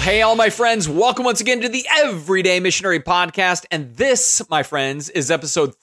Hey, all my friends, welcome once again to the Everyday Missionary Podcast. And this, my friends, is episode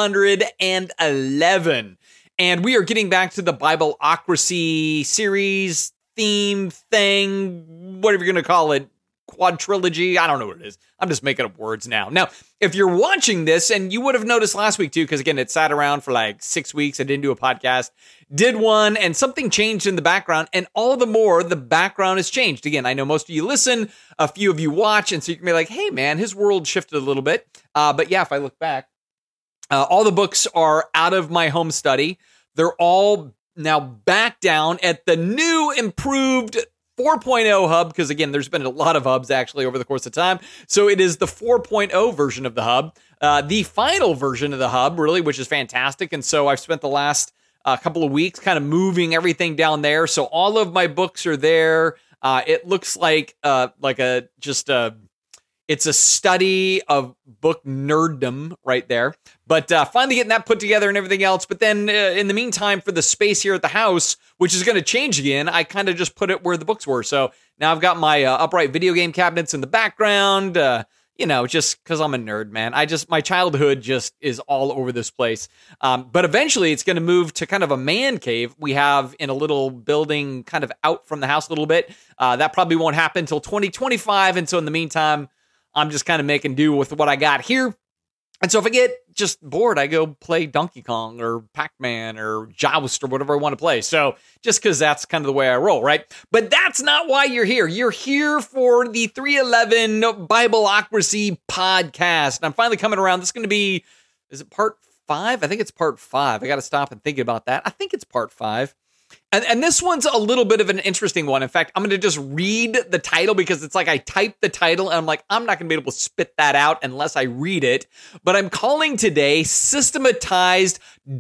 311. And we are getting back to the Bibleocracy series, theme, thing, whatever you're going to call it, quadrilogy. I don't know what it is. I'm just making up words now. Now, if you're watching this, and you would have noticed last week too, because again, it sat around for like 6 weeks. I didn't do a podcast, did one, and something changed in the background, and all the more the background has changed. Again, I know most of you listen, a few of you watch, and so you can be like, hey man, his world shifted a little bit. But yeah, if I look back, all the books are out of my home study. They're all now back down at the new, improved 4.0 hub, because again, there's been a lot of hubs actually over the course of time. So it is the 4.0 version of the hub, the final version of the hub, really, which is fantastic. And so I've spent the last couple of weeks kind of moving everything down there. So all of my books are there. It looks like it's a study of book nerddom right there. But finally getting that put together and everything else. But then in the meantime, for the space here at the house, which is going to change again, I kind of just put it where the books were. So now I've got my upright video game cabinets in the background, just because I'm a nerd, man. My childhood just is all over this place. But eventually it's going to move to kind of a man cave we have in a little building kind of out from the house a little bit. That probably won't happen until 2025. And so in the meantime, I'm just kind of making do with what I got here. And so if I get just bored, I go play Donkey Kong or Pac-Man or Joust or whatever I want to play. So just because that's kind of the way I roll, right? But that's not why you're here. You're here for the 311 Bibleocracy podcast. And I'm finally coming around. This is going to be, is it part 5? I think it's part 5. I got to stop and think about that. I think it's part 5. And this one's a little bit of an interesting one. In fact, I'm going to just read the title because it's like I typed the title and I'm like, I'm not going to be able to spit that out unless I read it. But I'm calling today Systematized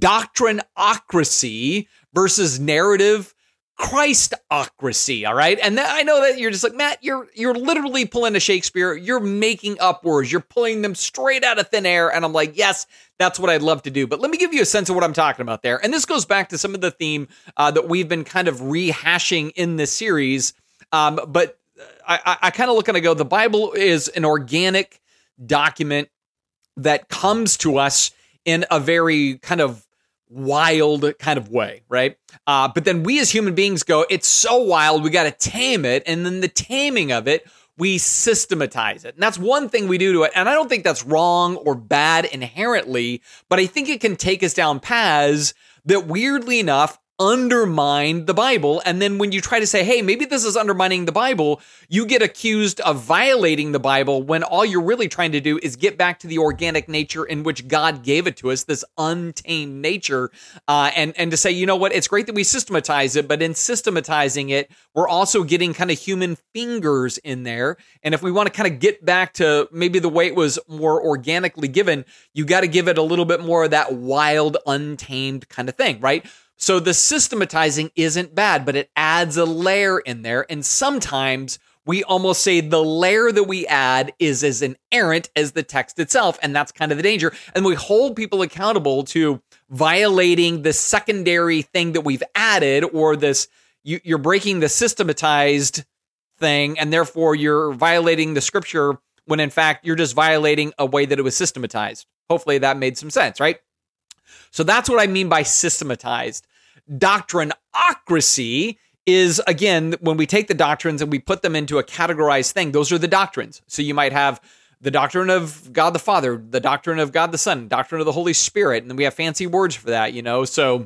Doctrineocracy versus Narrative Christocracy, all right? And I know that you're just like, Matt, you're literally pulling a Shakespeare. You're making up words. You're pulling them straight out of thin air. And I'm like, yes, that's what I'd love to do. But let me give you a sense of what I'm talking about there. And this goes back to some of the theme that we've been kind of rehashing in this series. But I kind of look and I go, the Bible is an organic document that comes to us in a very kind of wild kind of way, right? But then we as human beings go, it's so wild, we got to tame it. And then the taming of it, we systematize it. And that's one thing we do to it. And I don't think that's wrong or bad inherently, but I think it can take us down paths that weirdly enough undermine the Bible. And then when you try to say, hey, maybe this is undermining the Bible, you get accused of violating the Bible when all you're really trying to do is get back to the organic nature in which God gave it to us, this untamed nature. And to say, you know what, it's great that we systematize it, but in systematizing it, we're also getting kind of human fingers in there. And if we want to kind of get back to maybe the way it was more organically given, you got to give it a little bit more of that wild, untamed kind of thing, right? So the systematizing isn't bad, but it adds a layer in there. And sometimes we almost say the layer that we add is as inerrant as the text itself. And that's kind of the danger. And we hold people accountable to violating the secondary thing that we've added, or this, you're breaking the systematized thing, and therefore you're violating the scripture when in fact you're just violating a way that it was systematized. Hopefully that made some sense, right? So that's what I mean by systematized. Doctrineocracy is, again, when we take the doctrines and we put them into a categorized thing, those are the doctrines. So you might have the doctrine of God the Father, the doctrine of God the Son, doctrine of the Holy Spirit, and then we have fancy words for that, so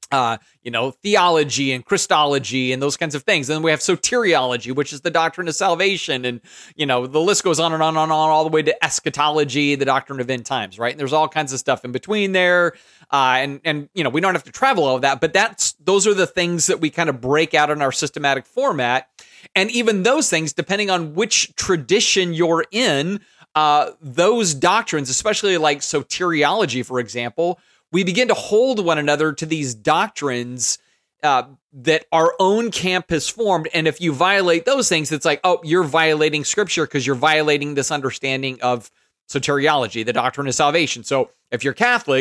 theology and Christology and those kinds of things. And then we have soteriology, which is the doctrine of salvation. And, the list goes on and on and on all the way to eschatology, the doctrine of end times, right? And there's all kinds of stuff in between there. And we don't have to travel all of that, but those are the things that we kind of break out in our systematic format. And even those things, depending on which tradition you're in, those doctrines, especially like soteriology, for example, we begin to hold one another to these doctrines that our own camp has formed. And if you violate those things, it's like, oh, you're violating scripture because you're violating this understanding of soteriology, the doctrine of salvation. So if you're Catholic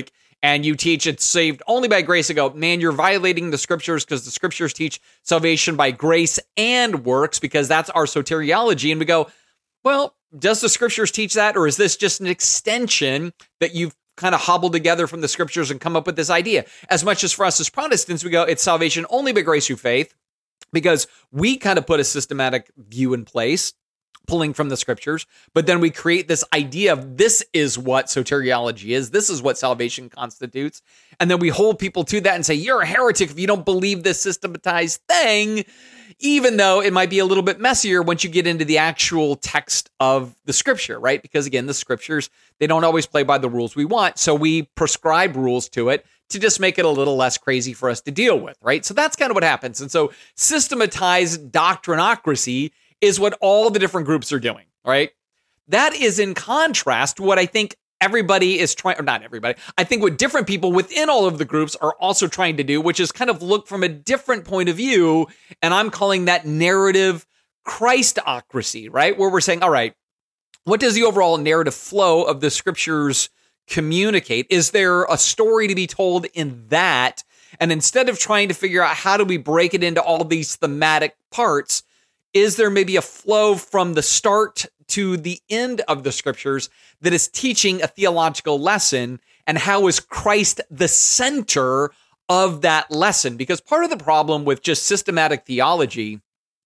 and you teach it's saved only by grace, I go, man, you're violating the scriptures because the scriptures teach salvation by grace and works because that's our soteriology. And we go, well, does the scriptures teach that, or is this just an extension that you've kind of hobbled together from the scriptures and come up with this idea? As much as for us as Protestants, we go, it's salvation only by grace through faith, because we kind of put a systematic view in place, pulling from the scriptures, but then we create this idea of this is what soteriology is, this is what salvation constitutes, and then we hold people to that and say, you're a heretic if you don't believe this systematized thing, even though it might be a little bit messier once you get into the actual text of the scripture, right? Because again, the scriptures, they don't always play by the rules we want, so we prescribe rules to it to just make it a little less crazy for us to deal with, right? So that's kind of what happens. And so systematized doctrinocracy is what all the different groups are doing, right? That is in contrast to what I think everybody is trying, or not everybody, I think what different people within all of the groups are also trying to do, which is kind of look from a different point of view. And I'm calling that narrative Christocracy, right? Where we're saying, all right, what does the overall narrative flow of the scriptures communicate? Is there a story to be told in that? And instead of trying to figure out how do we break it into all these thematic parts, is there maybe a flow from the start to the end of the scriptures that is teaching a theological lesson? And how is Christ the center of that lesson? Because part of the problem with just systematic theology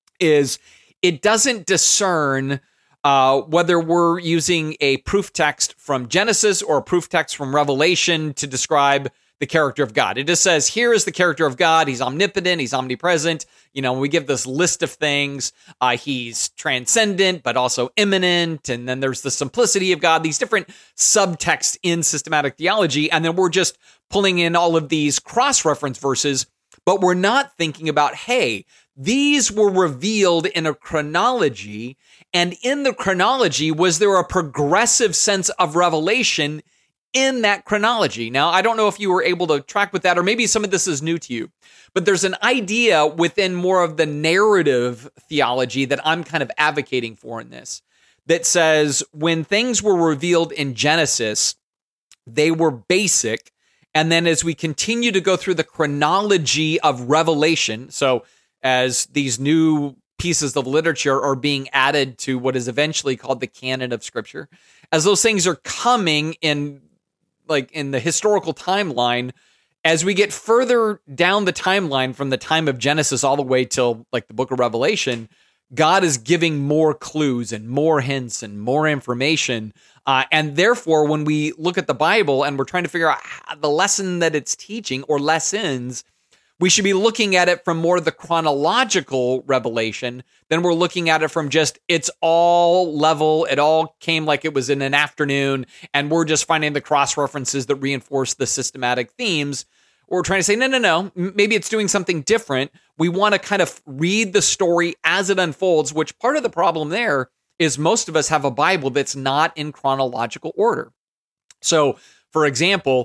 is it doesn't discern whether we're using a proof text from Genesis or a proof text from Revelation to describe the character of God. It just says, here is the character of God. He's omnipotent. He's omnipresent. You know, we give this list of things. He's transcendent, but also immanent. And then there's the simplicity of God, these different subtexts in systematic theology. And then we're just pulling in all of these cross-reference verses, but we're not thinking about, hey, these were revealed in a chronology. And in the chronology, was there a progressive sense of revelation in that chronology? Now, I don't know if you were able to track with that, or maybe some of this is new to you, but there's an idea within more of the narrative theology that I'm kind of advocating for in this, that says when things were revealed in Genesis, they were basic. And then as we continue to go through the chronology of Revelation, so as these new pieces of literature are being added to what is eventually called the canon of Scripture, as those things are coming in, like in the historical timeline, as we get further down the timeline from the time of Genesis all the way till like the book of Revelation, God is giving more clues and more hints and more information. And therefore, when we look at the Bible and we're trying to figure out the lesson that it's teaching or lessons, we should be looking at it from more of the chronological revelation than we're looking at it from just, it's all level, it all came like it was in an afternoon, and we're just finding the cross-references that reinforce the systematic themes. We're trying to say, no, maybe it's doing something different. We want to kind of read the story as it unfolds, which part of the problem there is most of us have a Bible that's not in chronological order. So, for example,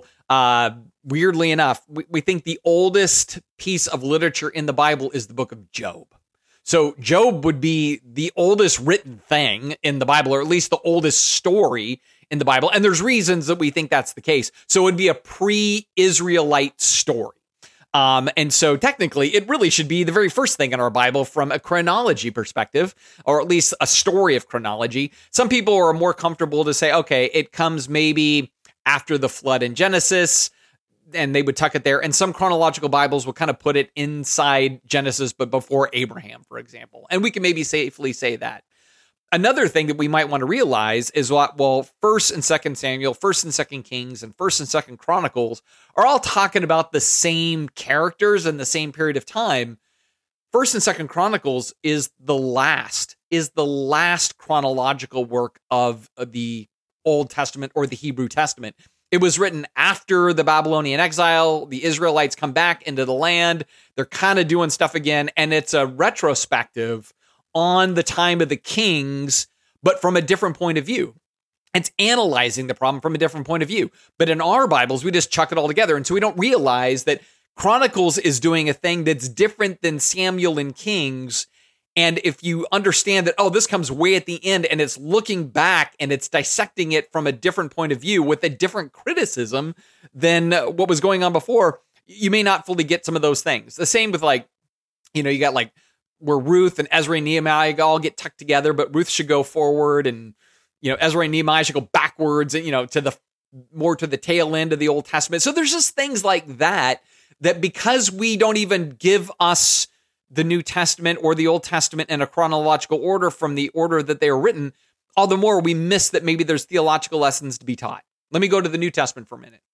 weirdly enough, we think the oldest piece of literature in the Bible is the book of Job. So Job would be the oldest written thing in the Bible, or at least the oldest story in the Bible. And there's reasons that we think that's the case. So it would be a pre-Israelite story. And so technically, it really should be the very first thing in our Bible from a chronology perspective, or at least a story of chronology. Some people are more comfortable to say, okay, it comes maybe after the flood in Genesis, and they would tuck it there. And some chronological Bibles will kind of put it inside Genesis, but before Abraham, for example. And we can maybe safely say that. Another thing that we might want to realize is what, well, 1st and 2nd Samuel, 1st and 2nd Kings, and 1st and 2nd Chronicles are all talking about the same characters in the same period of time. 1st and 2nd Chronicles is the last chronological work of the Old Testament or the Hebrew Testament. It was written after the Babylonian exile. The Israelites come back into the land. They're kind of doing stuff again, and it's a retrospective on the time of the kings, but from a different point of view. It's analyzing the problem from a different point of view. But in our Bibles, we just chuck it all together. And so we don't realize that Chronicles is doing a thing that's different than Samuel and Kings. And if you understand that, oh, this comes way at the end and it's looking back and it's dissecting it from a different point of view with a different criticism than what was going on before, you may not fully get some of those things. The same with like, you got like where Ruth and Ezra and Nehemiah all get tucked together, but Ruth should go forward and, Ezra and Nehemiah should go backwards and, to the tail end of the Old Testament. So there's just things like that because we don't even give us the New Testament or the Old Testament in a chronological order from the order that they are written, all the more we miss that maybe there's theological lessons to be taught. Let me go to the New Testament for a minute.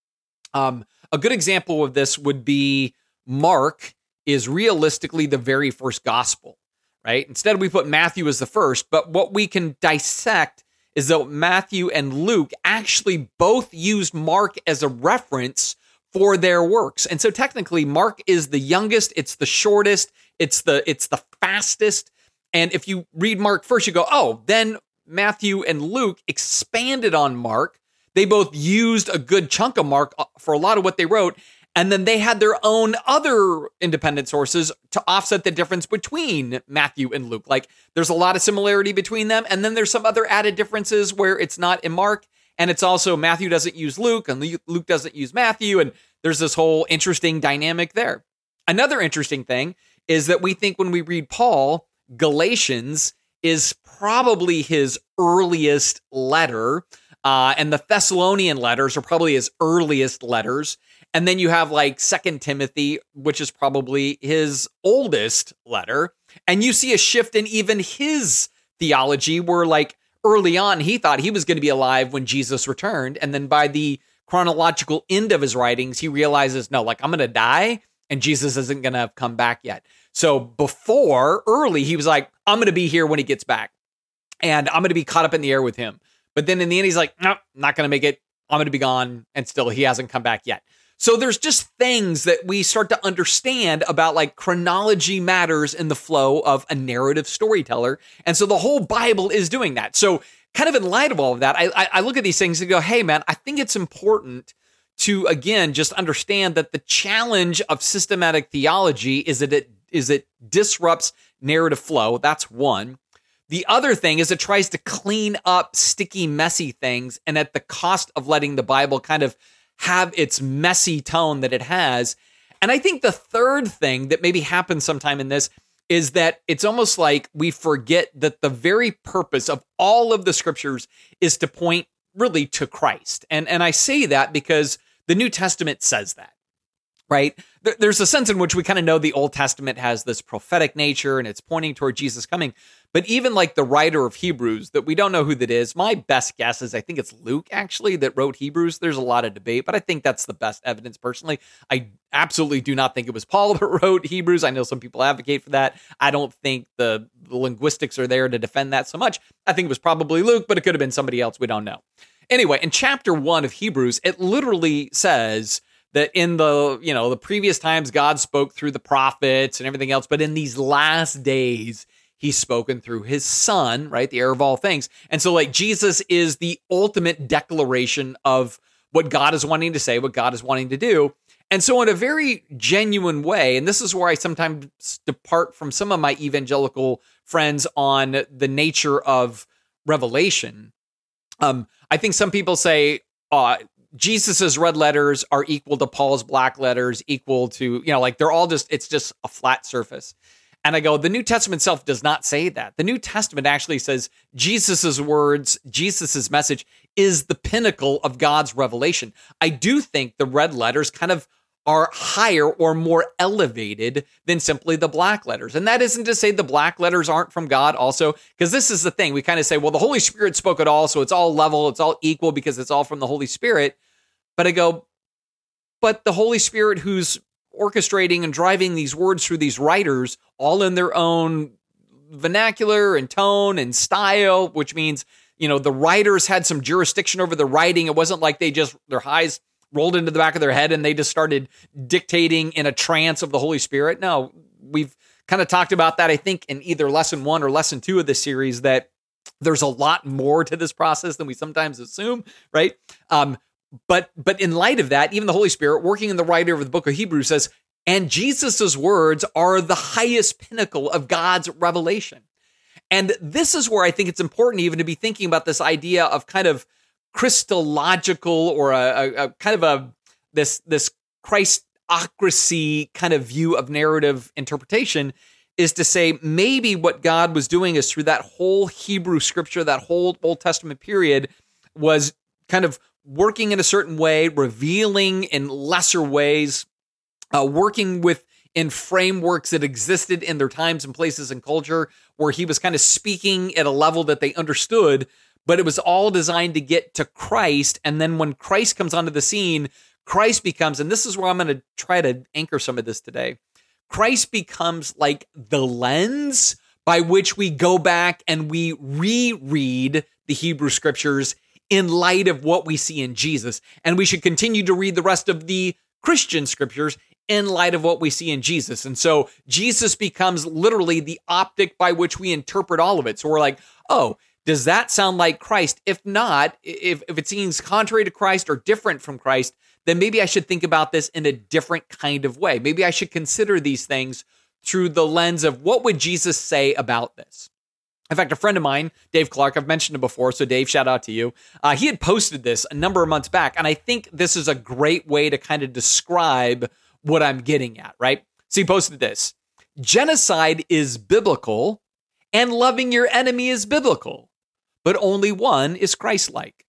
A good example of this would be Mark is realistically the very first gospel, right? Instead, we put Matthew as the first, but what we can dissect is that Matthew and Luke actually both used Mark as a reference for their works. And so technically, Mark is the youngest, it's the shortest, it's the fastest. And if you read Mark first, you go, oh, then Matthew and Luke expanded on Mark. They both used a good chunk of Mark for a lot of what they wrote. And then they had their own other independent sources to offset the difference between Matthew and Luke. Like there's a lot of similarity between them. And then there's some other added differences where it's not in Mark. And it's also Matthew doesn't use Luke and Luke doesn't use Matthew. And there's this whole interesting dynamic there. Another interesting thing is that we think when we read Paul, Galatians is probably his earliest letter. And the Thessalonian letters are probably his earliest letters. And then you have like 2 Timothy, which is probably his oldest letter. And you see a shift in even his theology where like early on, he thought he was going to be alive when Jesus returned. And then by the chronological end of his writings, he realizes, no, like I'm going to die and Jesus isn't going to have come back yet. So before early, he was like, I'm going to be here when he gets back and I'm going to be caught up in the air with him. But then in the end, he's like, no, not going to make it. I'm going to be gone. And still he hasn't come back yet. So there's just things that we start to understand about like chronology matters in the flow of a narrative storyteller. And so the whole Bible is doing that. So kind of in light of all of that, I look at these things and go, hey, man, I think it's important to, again, just understand that the challenge of systematic theology is that it disrupts narrative flow. That's one. The other thing is it tries to clean up sticky, messy things. And at the cost of letting the Bible kind of have its messy tone that it has. And I think the third thing that maybe happens sometime in this is that it's almost like we forget that the very purpose of all of the scriptures is to point really to Christ. And I say that because the New Testament says that, right? There's a sense in which we kind of know the Old Testament has this prophetic nature and it's pointing toward Jesus coming. But even like the writer of Hebrews, that we don't know who that is, my best guess is I think it's Luke, actually, that wrote Hebrews. There's a lot of debate, but I think that's the best evidence personally. I absolutely do not think it was Paul that wrote Hebrews. I know some people advocate for that. I don't think the linguistics are there to defend that so much. I think it was probably Luke, but it could have been somebody else. We don't know. Anyway, in chapter 1 of Hebrews, it literally says that in the previous times, God spoke through the prophets and everything else, but in these last days, he's spoken through his son, right? The heir of all things. And so like Jesus is the ultimate declaration of what God is wanting to say, what God is wanting to do. And so in a very genuine way, and this is where I sometimes depart from some of my evangelical friends on the nature of revelation. I think some people say Jesus's red letters are equal to Paul's black letters, equal to, like they're all it's just a flat surface. And I go, the New Testament itself does not say that. The New Testament actually says Jesus's words, Jesus's message is the pinnacle of God's revelation. I do think the red letters kind of are higher or more elevated than simply the black letters. And that isn't to say the black letters aren't from God also, because this is the thing. We kind of say, well, the Holy Spirit spoke it all, so it's all level, it's all equal because it's all from the Holy Spirit. But I go, but the Holy Spirit who's orchestrating and driving these words through these writers, all in their own vernacular and tone and style, which means, the writers had some jurisdiction over the writing. It wasn't like their eyes rolled into the back of their head and they just started dictating in a trance of the Holy Spirit. No, we've kind of talked about that, I think, in either lesson 1 or lesson 2 of this series, that there's a lot more to this process than we sometimes assume, right? But in light of that, even the Holy Spirit working in the writer of the book of Hebrews says, And Jesus's words are the highest pinnacle of God's revelation. And this is where I think it's important even to be thinking about this idea of kind of Christological or a kind of this Christocracy kind of view of narrative interpretation, is to say maybe what God was doing is through that whole Hebrew scripture, that whole Old Testament period, was kind of working in a certain way, revealing in lesser ways, working in frameworks that existed in their times and places and culture, where he was kind of speaking at a level that they understood, but it was all designed to get to Christ. And then when Christ comes onto the scene, Christ becomes, and this is where I'm going to try to anchor some of this today, Christ becomes like the lens by which we go back and we reread the Hebrew scriptures in light of what we see in Jesus. And we should continue to read the rest of the Christian scriptures in light of what we see in Jesus. And so Jesus becomes literally the optic by which we interpret all of it. So we're like, oh, does that sound like Christ? If not, if it seems contrary to Christ or different from Christ, then maybe I should think about this in a different kind of way. Maybe I should consider these things through the lens of what would Jesus say about this? In fact, a friend of mine, Dave Clark, I've mentioned him before, so Dave, shout out to you. He had posted this a number of months back, and I think this is a great way to kind of describe what I'm getting at, right? So he posted this: genocide is biblical, and loving your enemy is biblical, but only one is Christ-like.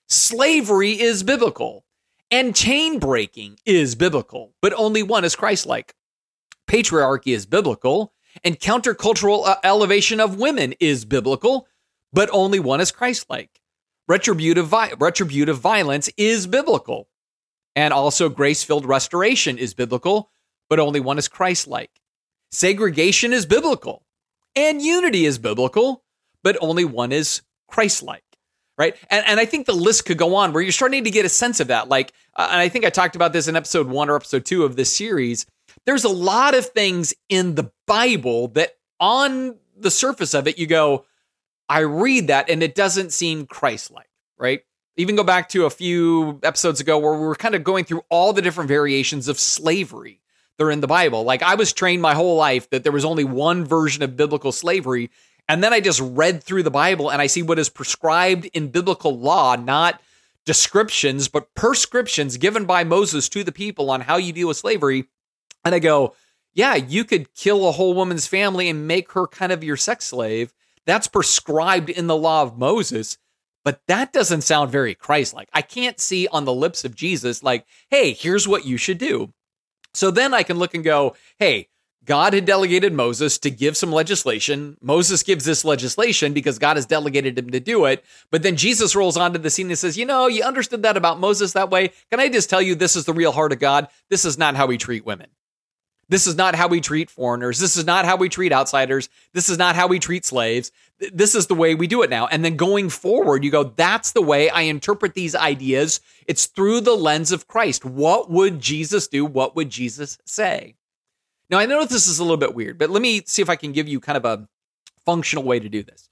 Slavery is biblical, and chain breaking is biblical, but only one is Christ-like. Patriarchy is biblical, and countercultural elevation of women is biblical, but only one is Christ-like. Retributive violence is biblical, and also grace-filled restoration is biblical, but only one is Christ-like. Segregation is biblical, and unity is biblical, but only one is Christ-like. Right. And I think the list could go on where you're starting to get a sense of that. Like, and I think I talked about this in episode 1 or episode 2 of this series. There's a lot of things in the Bible that on the surface of it, you go, I read that and it doesn't seem Christ-like, right? Even go back to a few episodes ago where we were kind of going through all the different variations of slavery that are in the Bible. Like, I was trained my whole life that there was only one version of biblical slavery. And then I just read through the Bible and I see what is prescribed in biblical law, not descriptions, but prescriptions given by Moses to the people on how you deal with slavery. And I go, yeah, you could kill a whole woman's family and make her kind of your sex slave. That's prescribed in the law of Moses, but that doesn't sound very Christ-like. I can't see on the lips of Jesus like, hey, here's what you should do. So then I can look and go, hey, God had delegated Moses to give some legislation. Moses gives this legislation because God has delegated him to do it. But then Jesus rolls onto the scene and says, you know, you understood that about Moses that way. Can I just tell you, this is the real heart of God? This is not how we treat women. This is not how we treat foreigners. This is not how we treat outsiders. This is not how we treat slaves. This is the way we do it now. And then going forward, you go, that's the way I interpret these ideas. It's through the lens of Christ. What would Jesus do? What would Jesus say? Now, I know this is a little bit weird, but let me see if I can give you kind of a functional way to do this.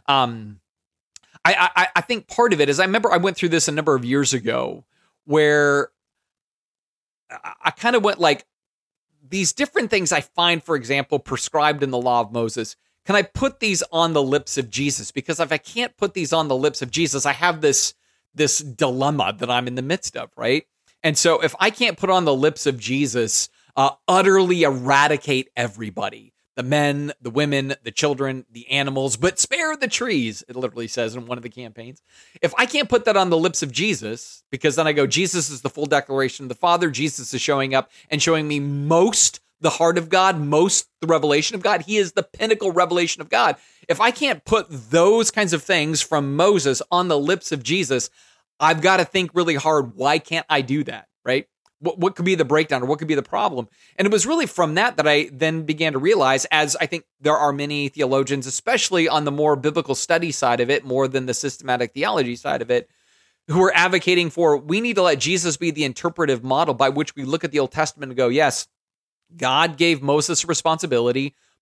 I think part of it is, I remember I went through this a number of years ago where I kind of went like, these different things I find, for example, prescribed in the law of Moses, can I put these on the lips of Jesus? Because if I can't put these on the lips of Jesus, I have this dilemma that I'm in the midst of, right? And so if I can't put on the lips of Jesus, utterly eradicate everybody, the men, the women, the children, the animals, but spare the trees, it literally says in one of the campaigns. If I can't put that on the lips of Jesus, because then I go, Jesus is the full declaration of the Father, Jesus is showing up and showing me most the heart of God, most the revelation of God. He is the pinnacle revelation of God. If I can't put those kinds of things from Moses on the lips of Jesus, I've got to think really hard, why can't I do that, right? What could be the breakdown or what could be the problem? And it was really from that I then began to realize, as I think there are many theologians, especially on the more biblical study side of it, more than the systematic theology side of it, who are advocating for, we need to let Jesus be the interpretive model by which we look at the Old Testament and go, yes, God gave Moses a responsibility.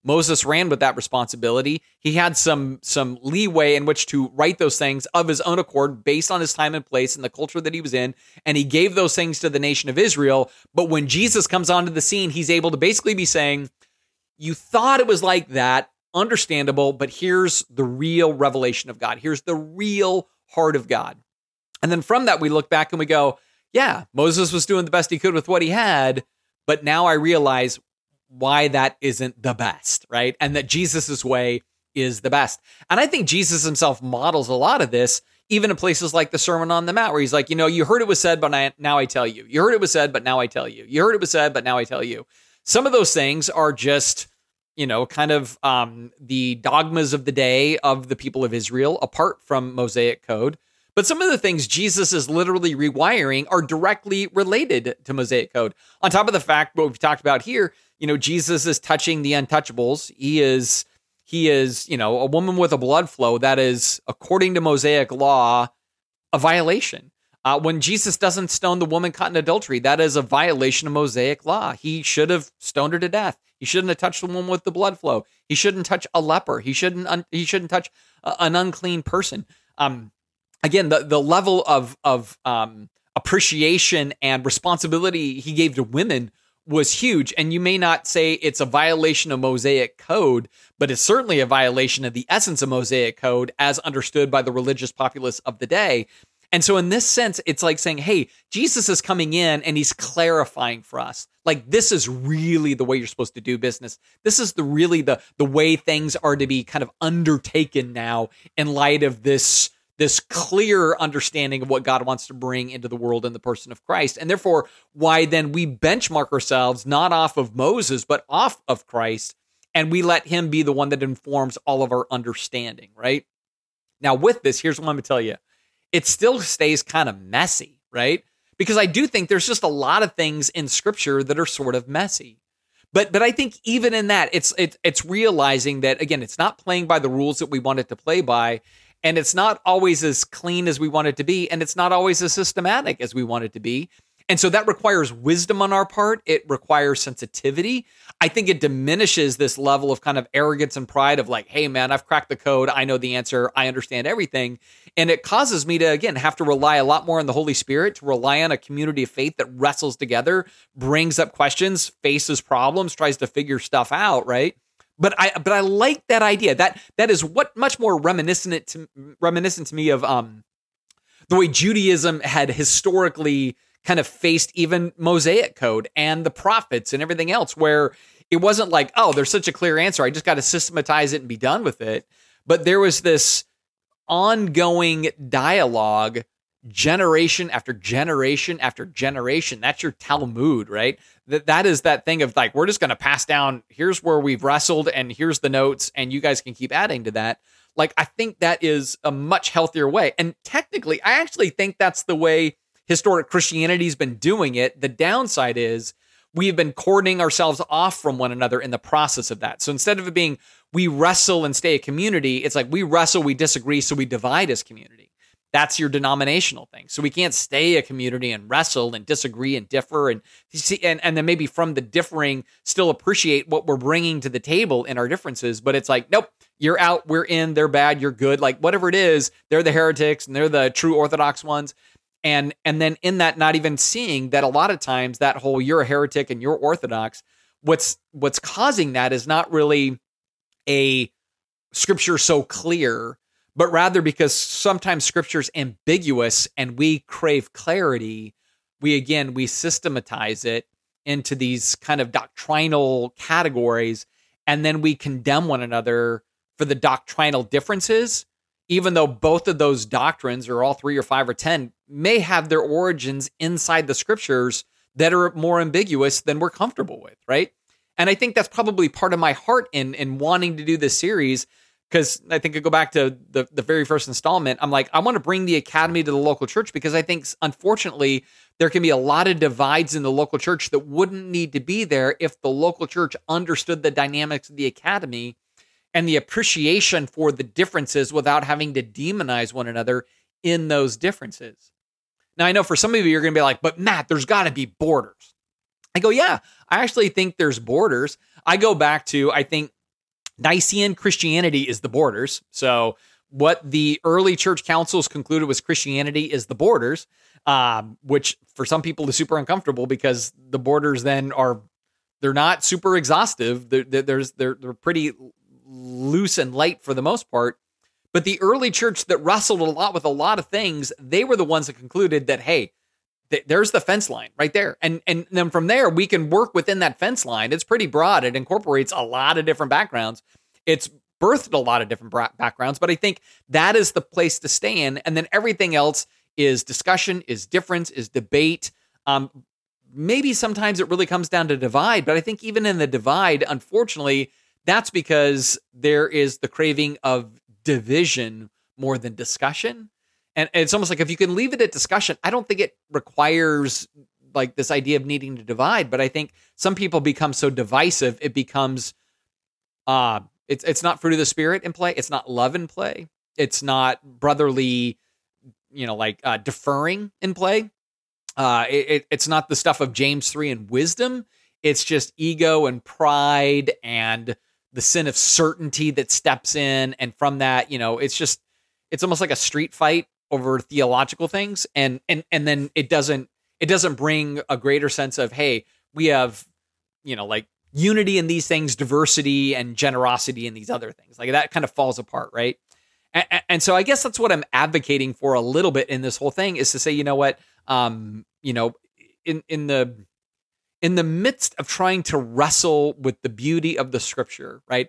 Moses ran with that responsibility. He had some leeway in which to write those things of his own accord based on his time and place and the culture that he was in. And he gave those things to the nation of Israel. But when Jesus comes onto the scene, he's able to basically be saying, you thought it was like that, understandable, but here's the real revelation of God. Here's the real heart of God. And then from that, we look back and we go, yeah, Moses was doing the best he could with what he had. But now I realize why that isn't the best, right? And that Jesus's way is the best. And I think Jesus himself models a lot of this, even in places like the Sermon on the Mount, where he's like, you heard it was said, but now I tell you. You heard it was said, but now I tell you. You heard it was said, but now I tell you. Some of those things are just, kind of the dogmas of the day of the people of Israel, apart from Mosaic code. But some of the things Jesus is literally rewiring are directly related to Mosaic code. On top of the fact, what we've talked about here, Jesus is touching the untouchables. He is, a woman with a blood flow that is, according to Mosaic law, a violation. When Jesus doesn't stone the woman caught in adultery, that is a violation of Mosaic law. He should have stoned her to death. He shouldn't have touched the woman with the blood flow. He shouldn't touch a leper. He shouldn't touch an unclean person. Again, the level of appreciation and responsibility he gave to women was huge. And you may not say it's a violation of Mosaic code, but it's certainly a violation of the essence of Mosaic code as understood by the religious populace of the day. And so in this sense, it's like saying, hey, Jesus is coming in and he's clarifying for us. Like, this is really the way you're supposed to do business. This is the way things are to be kind of undertaken now in light of this clear understanding of what God wants to bring into the world in the person of Christ. And therefore, why then we benchmark ourselves not off of Moses, but off of Christ, and we let him be the one that informs all of our understanding, right? Now, with this, here's what I'm going to tell you. It still stays kind of messy, right? Because I do think there's just a lot of things in Scripture that are sort of messy. But I think even in that, it's realizing that, again, it's not playing by the rules that we want it to play by, and it's not always as clean as we want it to be, and it's not always as systematic as we want it to be. And so that requires wisdom on our part. It requires sensitivity. I think it diminishes this level of kind of arrogance and pride of like, hey, man, I've cracked the code. I know the answer. I understand everything. And it causes me to, again, have to rely a lot more on the Holy Spirit, to rely on a community of faith that wrestles together, brings up questions, faces problems, tries to figure stuff out, right? But I like that idea. That is what much more reminiscent to me of the way Judaism had historically kind of faced even Mosaic code and the prophets and everything else, where it wasn't like, oh, there's such a clear answer, I just got to systematize it and be done with it. But there was this ongoing dialogue, generation after generation after generation. That's your Talmud, right? That is that thing of like, we're just going to pass down, here's where we've wrestled and here's the notes and you guys can keep adding to that. Like, I think that is a much healthier way. And technically, I actually think that's the way historic Christianity's been doing it. The downside is we've been cordoning ourselves off from one another in the process of that. So instead of it being we wrestle and stay a community, it's like we wrestle, we disagree, so we divide as community. That's your denominational thing. So we can't stay a community and wrestle and disagree and differ and see, and then maybe from the differing still appreciate what we're bringing to the table in our differences. But it's like, nope, you're out, we're in, they're bad, you're good. Like whatever it is, they're the heretics and they're the true Orthodox ones. And then in that, not even seeing that a lot of times that whole you're a heretic and you're Orthodox, what's causing that is not really a Scripture so clear, but rather because sometimes Scripture's ambiguous and we crave clarity, we systematize it into these kind of doctrinal categories, and then we condemn one another for the doctrinal differences, even though both of those doctrines, or all 3 or 5 or 10, may have their origins inside the Scriptures that are more ambiguous than we're comfortable with, right? And I think that's probably part of my heart in wanting to do this series, because I think I go back to the very first installment. I'm like, I want to bring the academy to the local church because I think, unfortunately, there can be a lot of divides in the local church that wouldn't need to be there if the local church understood the dynamics of the academy and the appreciation for the differences without having to demonize one another in those differences. Now, I know for some of you, you're going to be like, but Matt, there's got to be borders. I go, yeah, I actually think there's borders. I go back to, I think Nicene Christianity is the borders. So what the early church councils concluded was Christianity is the borders, which for some people is super uncomfortable because the borders then they're not super exhaustive. They're pretty loose and light for the most part. But the early church that wrestled a lot with a lot of things, they were the ones that concluded that, hey, there's the fence line right there. And then from there, we can work within that fence line. It's pretty broad. It incorporates a lot of different backgrounds. It's birthed a lot of different backgrounds, but I think that is the place to stay in. And then everything else is discussion, is difference, is debate. Maybe sometimes it really comes down to divide, but I think even in the divide, unfortunately, that's because there is the craving of division more than discussion. And it's almost like if you can leave it at discussion, I don't think it requires like this idea of needing to divide. But I think some people become so divisive, it becomes, it's not fruit of the spirit in play. It's not love in play. It's not brotherly, deferring in play. It's not the stuff of James 3 and wisdom. It's just ego and pride and the sin of certainty that steps in. And from that, it's almost like a street fight over theological things. And then it doesn't bring a greater sense of, hey, we have, unity in these things, diversity and generosity in these other things. Like that kind of falls apart. Right. And so I guess that's what I'm advocating for a little bit in this whole thing is to say, you know what, in the midst of trying to wrestle with the beauty of the scripture, right?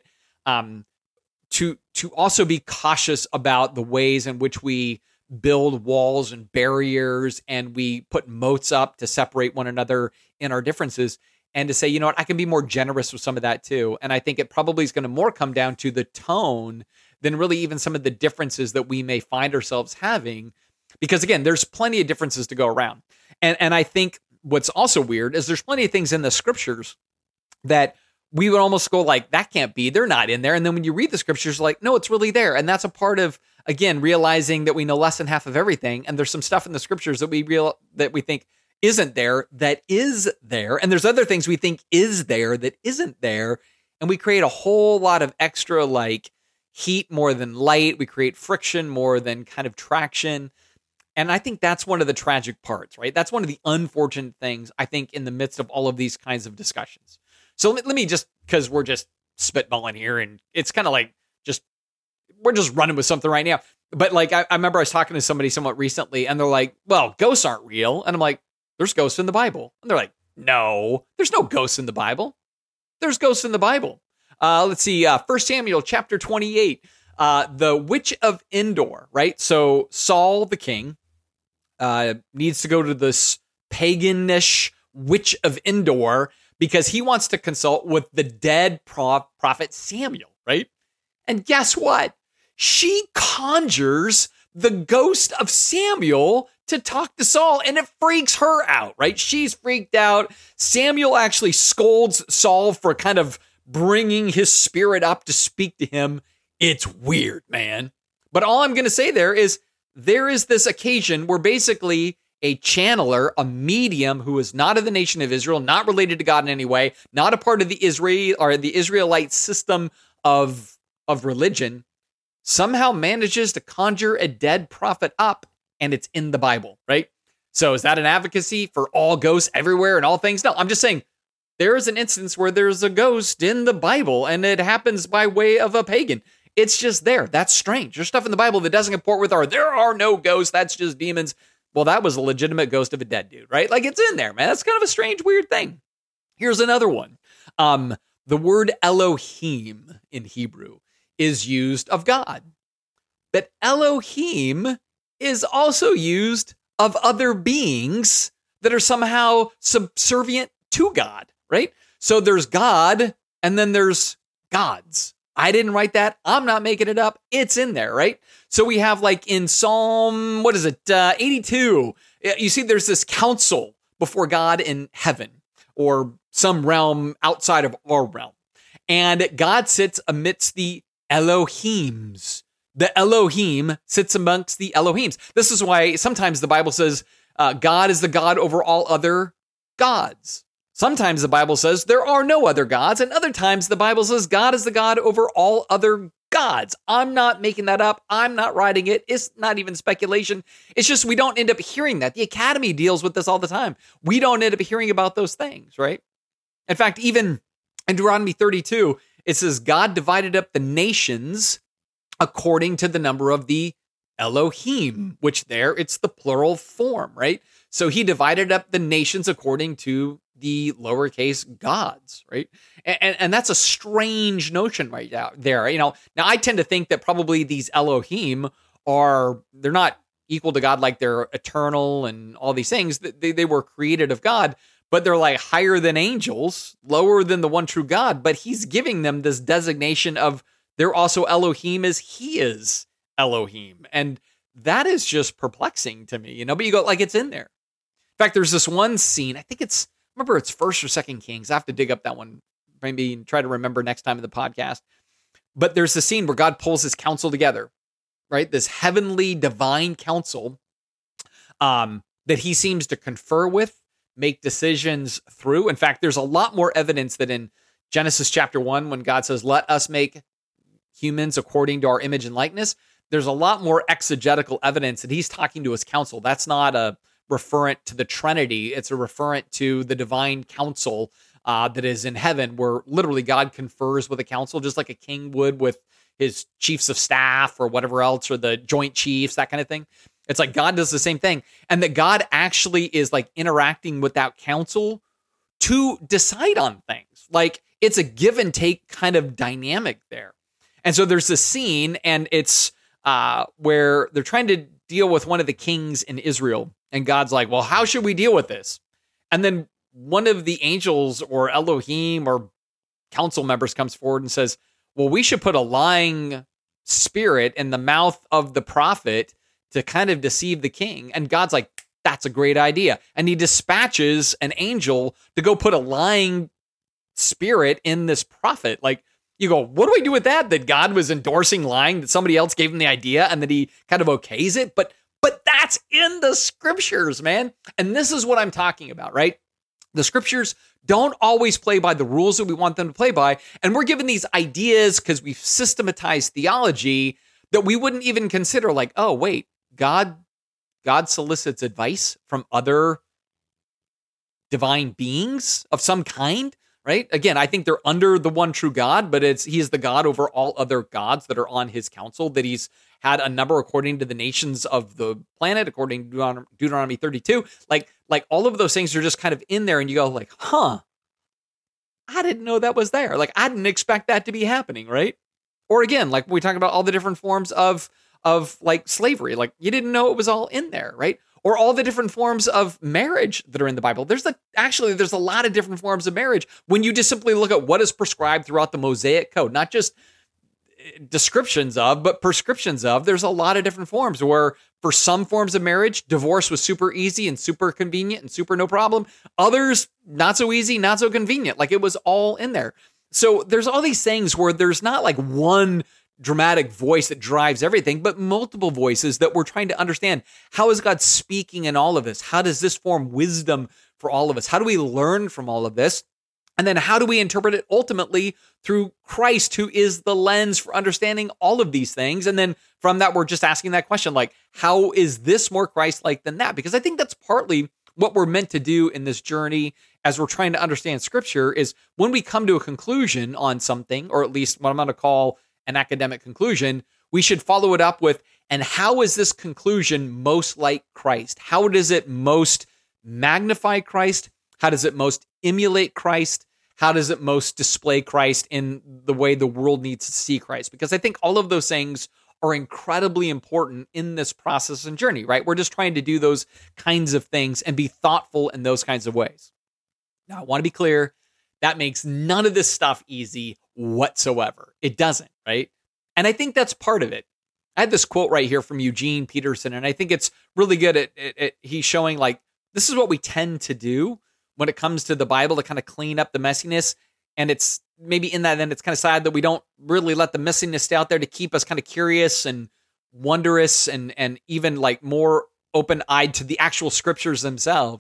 To also be cautious about the ways in which we build walls and barriers and we put moats up to separate one another in our differences, and to say, you know what, I can be more generous with some of that too. And I think it probably is going to more come down to the tone than really even some of the differences that we may find ourselves having. Because again, there's plenty of differences to go around. And I think what's also weird is there's plenty of things in the scriptures that we would almost go like, that can't be, they're not in there. And then when you read the scriptures, like, no, it's really there. And that's a part of, again, realizing that we know less than half of everything. And there's some stuff in the scriptures that we think isn't there that is there. And there's other things we think is there that isn't there. And we create a whole lot of extra like heat more than light. We create friction more than kind of traction. And I think that's one of the tragic parts, right? That's one of the unfortunate things, I think, in the midst of all of these kinds of discussions. So let me just, because we're just spitballing here, and it's kind of like we're just running with something right now. But like, I remember I was talking to somebody somewhat recently, and they're like, well, ghosts aren't real. And I'm like, there's ghosts in the Bible. And they're like, no, there's no ghosts in the Bible. There's ghosts in the Bible. Let's see, 1 Samuel chapter 28, the witch of Endor, right? So Saul, the king, needs to go to this paganish witch of Endor because he wants to consult with the dead prophet Samuel, right? And guess what? She conjures the ghost of Samuel to talk to Saul, and it freaks her out, right? She's freaked out. Samuel actually scolds Saul for kind of bringing his spirit up to speak to him. It's weird, man. But all I'm going to say there is this occasion where basically a channeler, a medium who is not of the nation of Israel, not related to God in any way, not a part of the Israel or the Israelite system of religion, somehow manages to conjure a dead prophet up, and it's in the Bible, right? So is that an advocacy for all ghosts everywhere and all things? No, I'm just saying there is an instance where there's a ghost in the Bible, and it happens by way of a pagan. It's just there. That's strange. There's stuff in the Bible that doesn't comport with there are no ghosts. That's just demons. Well, that was a legitimate ghost of a dead dude, right? Like, it's in there, man. That's kind of a strange, weird thing. Here's another one. The word Elohim in Hebrew is used of God. But Elohim is also used of other beings that are somehow subservient to God, right? So there's God, and then there's gods. I didn't write that. I'm not making it up. It's in there, right? So we have like in Psalm, 82, you see there's this council before God in heaven or some realm outside of our realm. And God sits amidst the Elohims. The Elohim sits amongst the Elohims. This is why sometimes the Bible says God is the God over all other gods. Sometimes the Bible says there are no other gods, and other times the Bible says God is the God over all other gods. I'm not making that up. I'm not writing it. It's not even speculation. It's just we don't end up hearing that. The Academy deals with this all the time. We don't end up hearing about those things, right? In fact, even in Deuteronomy 32, it says God divided up the nations according to the number of the Elohim, which there it's the plural form, right? So he divided up the nations according to the lowercase gods, right? And that's a strange notion right out there. Now I tend to think that probably these Elohim they're not equal to God, like they're eternal and all these things. They were created of God, but they're like higher than angels, lower than the one true God. But he's giving them this designation of they're also Elohim as he is Elohim. And that is just perplexing to me, but you go like, it's in there. In fact, there's this one scene, I remember it's 1st or 2nd Kings. I have to dig up that one, maybe try to remember next time in the podcast. But there's a scene where God pulls his council together, right? This heavenly divine council that he seems to confer with, make decisions through. In fact, there's a lot more evidence that in Genesis chapter 1, when God says, let us make humans according to our image and likeness, there's a lot more exegetical evidence that he's talking to his council. That's not a referent to the Trinity. It's a referent to the divine council that is in heaven, where literally God confers with a council, just like a king would with his chiefs of staff or whatever else, or the joint chiefs, that kind of thing. It's like God does the same thing. And that God actually is like interacting with that council to decide on things. Like it's a give and take kind of dynamic there. And so there's this scene, and it's where they're trying to deal with one of the kings in Israel. And God's like, well, how should we deal with this? And then one of the angels or Elohim or council members comes forward and says, well, we should put a lying spirit in the mouth of the prophet to kind of deceive the king. And God's like, that's a great idea. And he dispatches an angel to go put a lying spirit in this prophet. Like, you go, what do I do with that? That God was endorsing lying, that somebody else gave him the idea and that he kind of okays it. But that's in the scriptures, man. And this is what I'm talking about, right? The scriptures don't always play by the rules that we want them to play by. And we're given these ideas because we've systematized theology that we wouldn't even consider, like, oh, wait, God solicits advice from other divine beings of some kind, right? Again, I think they're under the one true God, but he is the God over all other gods that are on his council, that he's had a number according to the nations of the planet, according to Deuteronomy 32. Like all of those things are just kind of in there, and you go like, huh, I didn't know that was there. Like, I didn't expect that to be happening, right? Or again, like we talk about all the different forms of like slavery, like you didn't know it was all in there, right? Or all the different forms of marriage that are in the Bible. There's a lot of different forms of marriage when you just simply look at what is prescribed throughout the Mosaic Code, not just descriptions of, but prescriptions of. There's a lot of different forms where for some forms of marriage, divorce was super easy and super convenient and super no problem. Others, not so easy, not so convenient. Like it was all in there. So there's all these things where there's not like one dramatic voice that drives everything, but multiple voices that we're trying to understand. How is God speaking in all of this? How does this form wisdom for all of us? How do we learn from all of this? And then how do we interpret it ultimately through Christ, who is the lens for understanding all of these things? And then from that, we're just asking that question, like, how is this more Christ-like than that? Because I think that's partly what we're meant to do in this journey as we're trying to understand Scripture, is when we come to a conclusion on something, or at least what I'm going to call an academic conclusion, we should follow it up with, and how is this conclusion most like Christ? How does it most magnify Christ? How does it most emulate Christ? How does it most display Christ in the way the world needs to see Christ? Because I think all of those things are incredibly important in this process and journey, right? We're just trying to do those kinds of things and be thoughtful in those kinds of ways. Now, I want to be clear, that makes none of this stuff easy whatsoever. It doesn't, right? And I think that's part of it. I had this quote right here from Eugene Peterson, and I think it's really good at he's showing like, this is what we tend to do when it comes to the Bible, to kind of clean up the messiness. And it's maybe in that end, it's kind of sad that we don't really let the messiness stay out there to keep us kind of curious and wondrous and even like more open-eyed to the actual scriptures themselves.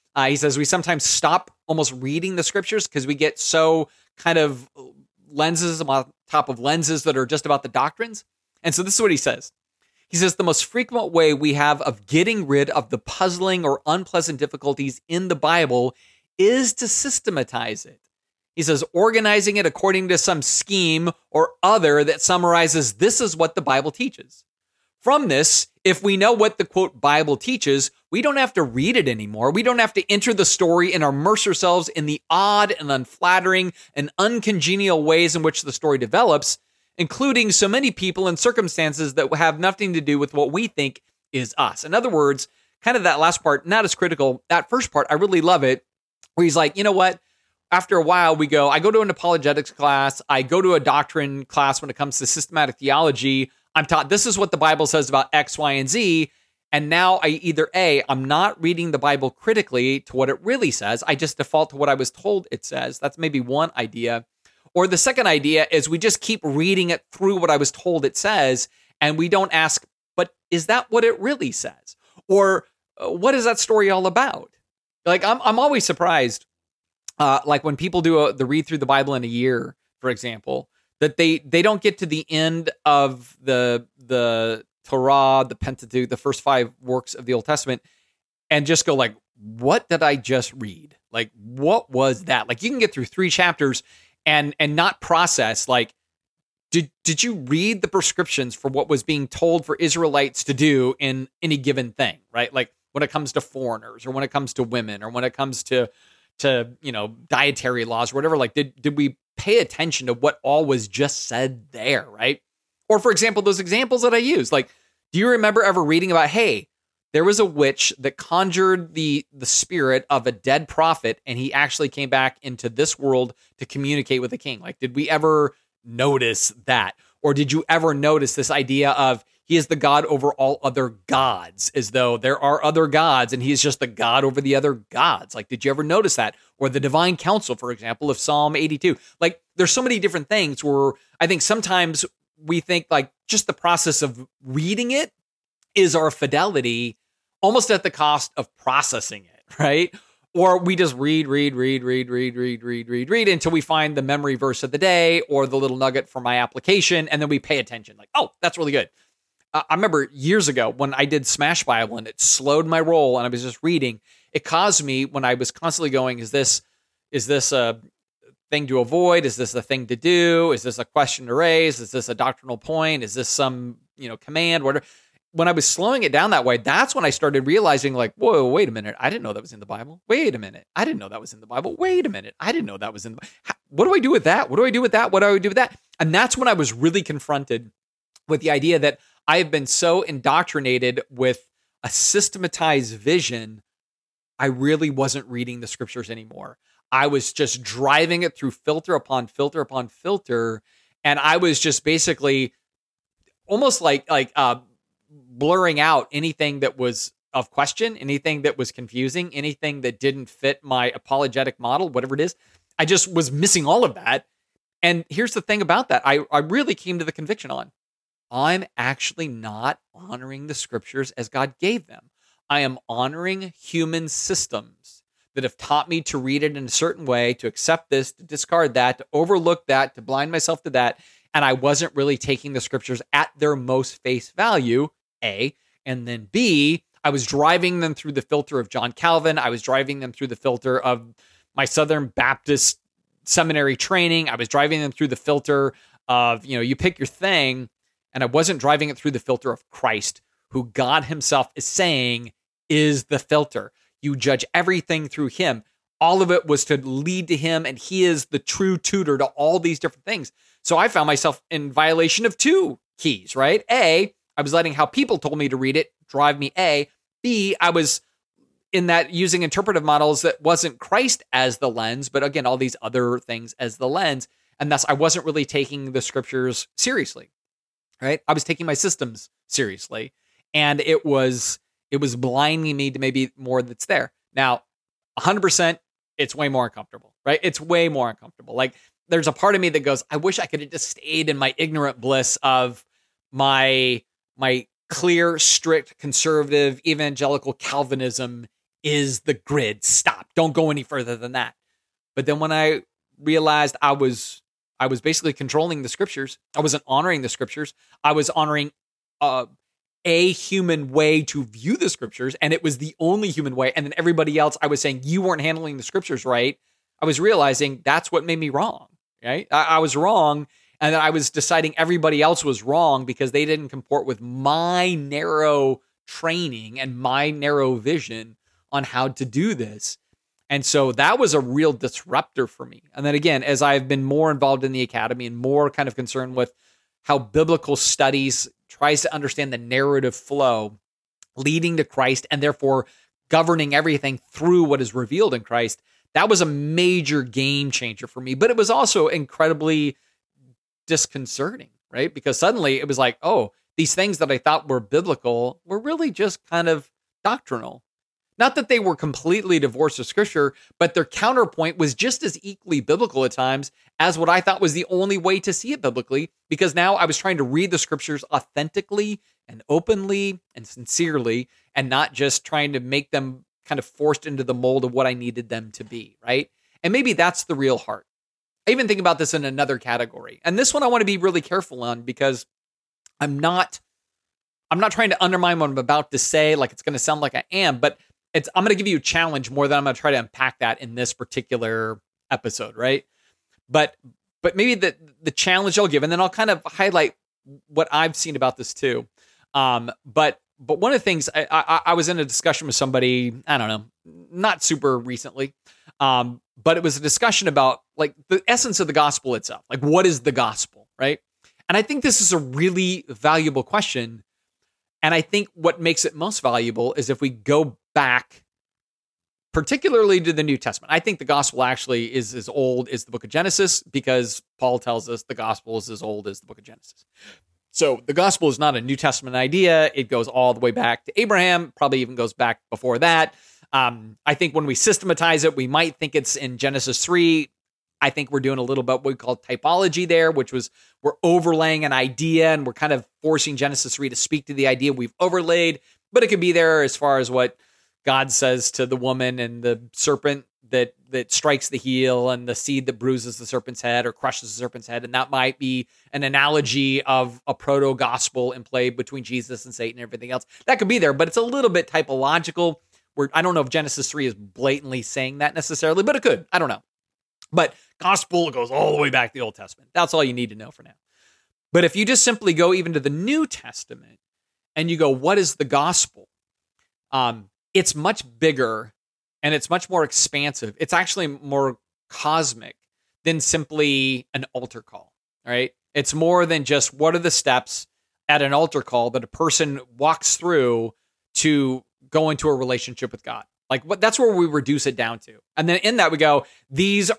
He says we sometimes stop almost reading the scriptures because we get so kind of lenses on top of lenses that are just about the doctrines. And so this is what he says. He says the most frequent way we have of getting rid of the puzzling or unpleasant difficulties in the Bible is to systematize it. He says organizing it according to some scheme or other that summarizes this is what the Bible teaches. From this, if we know what the quote Bible teaches, we don't have to read it anymore. We don't have to enter the story and immerse ourselves in the odd and unflattering and uncongenial ways in which the story develops, including so many people and circumstances that have nothing to do with what we think is us. In other words, kind of that last part, not as critical. That first part, I really love it, where he's like, you know what? After a while, I go to an apologetics class, I go to a doctrine class when it comes to systematic theology. I'm taught this is what the Bible says about X, Y, and Z. And now I'm not reading the Bible critically to what it really says. I just default to what I was told it says. That's maybe one idea. Or the second idea is we just keep reading it through what I was told it says, and we don't ask, but is that what it really says? Or what is that story all about? Like, I'm always surprised, like when people do the read through the Bible in a year, for example, that they don't get to the end of the Torah, the Pentateuch, the first 5 works of the Old Testament, and just go like, what did I just read? Like, what was that? Like, you can get through 3 chapters and not process, like, did you read the prescriptions for what was being told for Israelites to do in any given thing, right? Like when it comes to foreigners or when it comes to women or when it comes to dietary laws or whatever, like did we pay attention to what all was just said there, right? Or for example, those examples that I use, like, do you remember ever reading about, hey, there was a witch that conjured the spirit of a dead prophet, and he actually came back into this world to communicate with the king? Like, did we ever notice that? Or did you ever notice this idea of he is the God over all other gods, as though there are other gods and he's just the God over the other gods? Like, did you ever notice that? Or the divine council, for example, of Psalm 82. Like, there's so many different things where I think sometimes we think like just the process of reading it is our fidelity, almost at the cost of processing it, right? Or we just read until we find the memory verse of the day or the little nugget for my application, and then we pay attention. Like, oh, that's really good. I remember years ago when I did Smash Bible and it slowed my roll and I was just reading, it caused me, when I was constantly going, is this a thing to avoid? Is this a thing to do? Is this a question to raise? Is this a doctrinal point? Is this some, command? Whatever. When I was slowing it down that way, that's when I started realizing, like, whoa, wait a minute. I didn't know that was in the Bible. Wait a minute. I didn't know that was in the Bible. Wait a minute. I didn't know that was in the Bible. What do I do with that? What do I do with that? What do I do with that? And that's when I was really confronted with the idea that I have been so indoctrinated with a systematized vision, I really wasn't reading the scriptures anymore. I was just driving it through filter upon filter upon filter. And I was just basically almost like blurring out anything that was of question, anything that was confusing, anything that didn't fit my apologetic model, whatever it is. I just was missing all of that. And here's the thing about that. I really came to the conviction on, I'm actually not honoring the scriptures as God gave them. I am honoring human systems that have taught me to read it in a certain way, to accept this, to discard that, to overlook that, to blind myself to that. And I wasn't really taking the scriptures at their most face value, A. And then B, I was driving them through the filter of John Calvin. I was driving them through the filter of my Southern Baptist seminary training. I was driving them through the filter of, you pick your thing. And I wasn't driving it through the filter of Christ, who God himself is saying is the filter. You judge everything through him. All of it was to lead to him, and he is the true tutor to all these different things. So I found myself in violation of 2 keys, right? A, I was letting how people told me to read it drive me A. B, I was in that using interpretive models that wasn't Christ as the lens, but again, all these other things as the lens. And thus I wasn't really taking the scriptures seriously, right? I was taking my systems seriously, and it was blinding me to maybe more that's there. Now, 100%, it's way more uncomfortable, right? It's way more uncomfortable. Like, there's a part of me that goes, I wish I could have just stayed in my ignorant bliss of my clear, strict, conservative, evangelical Calvinism is the grid. Stop. Don't go any further than that. But then when I realized I was basically controlling the scriptures, I wasn't honoring the scriptures. I was honoring a human way to view the scriptures, and it was the only human way. And then everybody else, I was saying you weren't handling the scriptures right. I was realizing that's what made me wrong. Right? I was wrong, and then I was deciding everybody else was wrong because they didn't comport with my narrow training and my narrow vision on how to do this. And so that was a real disruptor for me. And then again, as I've been more involved in the academy and more kind of concerned with how biblical studies tries to understand the narrative flow leading to Christ and therefore governing everything through what is revealed in Christ, that was a major game changer for me. But it was also incredibly disconcerting, right? Because suddenly it was like, oh, these things that I thought were biblical were really just kind of doctrinal. Not that they were completely divorced of scripture, but their counterpoint was just as equally biblical at times as what I thought was the only way to see it biblically, because now I was trying to read the scriptures authentically and openly and sincerely, and not just trying to make them kind of forced into the mold of what I needed them to be, right? And maybe that's the real heart. I even think about this in another category. And this one I want to be really careful on because I'm not trying to undermine what I'm about to say, like it's going to sound like I am, but I'm going to give you a challenge more than I'm going to try to unpack that in this particular episode, right? But maybe the challenge I'll give, and then I'll kind of highlight what I've seen about this too. But one of the things I was in a discussion with somebody, I don't know, not super recently, but it was a discussion about like the essence of the gospel itself. Like, what is the gospel, right? And I think this is a really valuable question. And I think what makes it most valuable is if we go back, particularly to the New Testament. I think the gospel actually is as old as the book of Genesis because Paul tells us the gospel is as old as the book of Genesis. So the gospel is not a New Testament idea. It goes all the way back to Abraham, probably even goes back before that. I think when we systematize it, we might think it's in Genesis 3. I think we're doing a little bit what we call typology there, which was we're overlaying an idea and we're kind of forcing Genesis 3 to speak to the idea we've overlaid, but it could be there as far as what God says to the woman and the serpent that strikes the heel and the seed that bruises the serpent's head or crushes the serpent's head. And that might be an analogy of a proto-gospel in play between Jesus and Satan and everything else. That could be there, but it's a little bit typological. I don't know if Genesis 3 is blatantly saying that necessarily, but it could. I don't know. But gospel goes all the way back to the Old Testament. That's all you need to know for now. But if you just simply go even to the New Testament and you go, what is the gospel? It's much bigger and it's much more expansive. It's actually more cosmic than simply an altar call, all right? It's more than just what are the steps at an altar call that a person walks through to go into a relationship with God. Like that's where we reduce it down to. And then in that we go, these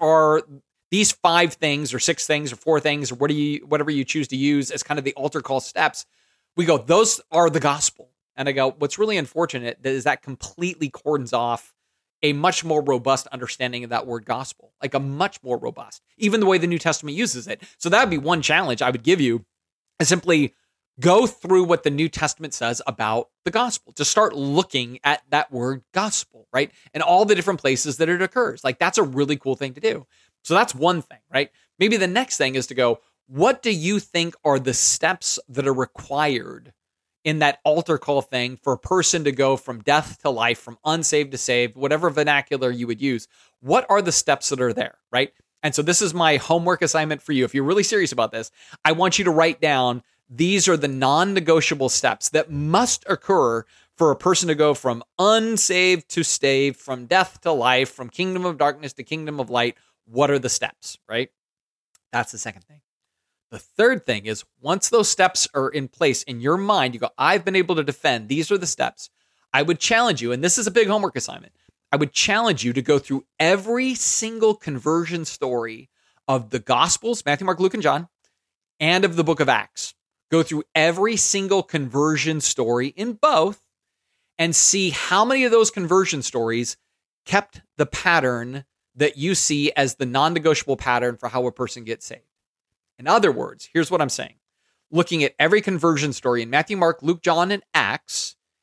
5 things or 6 things or 4 things or whatever you choose to use as kind of the altar call steps. We go, those are the gospel. And I go, what's really unfortunate is that completely cordons off a much more robust understanding of that word gospel, like a much more robust, even the way the New Testament uses it. So that would be one challenge I would give you, is simply go through what the New Testament says about the gospel. Just start looking at that word gospel, right? And all the different places that it occurs. Like that's a really cool thing to do. So that's one thing, right? Maybe the next thing is to go, what do you think are the steps that are required in that altar call thing for a person to go from death to life, from unsaved to saved, whatever vernacular you would use? What are the steps that are there, right? And so this is my homework assignment for you. If you're really serious about this, I want you to write down these are the non-negotiable steps that must occur for a person to go from unsaved to saved, from death to life, from kingdom of darkness to kingdom of light. What are the steps, right? That's the second thing. The third thing is once those steps are in place in your mind, you go, I've been able to defend. These are the steps. I would challenge you, and this is a big homework assignment. I would challenge you to go through every single conversion story of the Gospels, Matthew, Mark, Luke, and John, and of the book of Acts. Go through every single conversion story in both and see how many of those conversion stories kept the pattern that you see as the non-negotiable pattern for how a person gets saved. In other words, here's what I'm saying. Looking at every conversion story in Matthew, Mark, Luke, John, and Acts,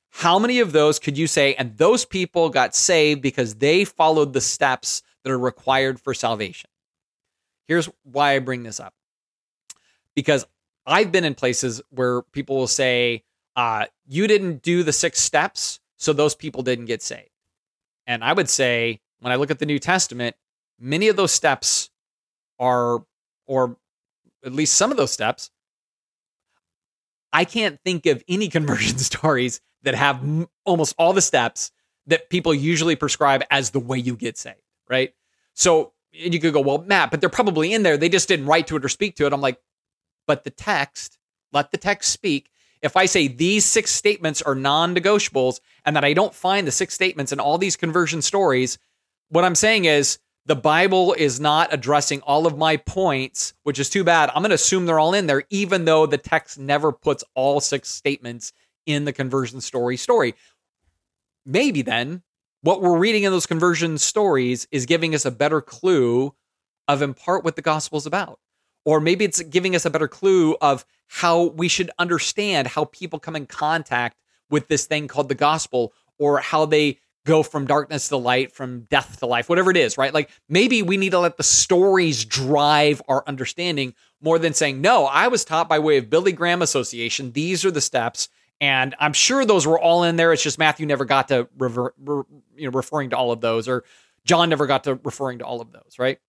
How many of those could you say, and those people got saved because they followed the steps that are required for salvation? Here's why I bring this up. Because I've been in places where people will say, you didn't do the 6 steps, so those people didn't get saved. And I would say, when I look at the New Testament, many of those steps are, or at least some of those steps, I can't think of any conversion stories that have almost all the steps that people usually prescribe as the way you get saved, right? So you could go, well, Matt, but they're probably in there. They just didn't write to it or speak to it. I'm like, but the text, let the text speak. If I say these 6 statements are non-negotiables and that I don't find the 6 statements in all these conversion stories, what I'm saying is the Bible is not addressing all of my points, which is too bad. I'm going to assume they're all in there, even though the text never puts all 6 statements in the conversion story. Maybe then what we're reading in those conversion stories is giving us a better clue of in part what the gospel is about. Or maybe it's giving us a better clue of how we should understand how people come in contact with this thing called the gospel, or how they go from darkness to light, from death to life, whatever it is, right? Like maybe we need to let the stories drive our understanding more than saying, no, I was taught by way of Billy Graham association. These are the steps. And I'm sure those were all in there. It's just Matthew never got to referring to all of those, or John never got to referring to all of those, right?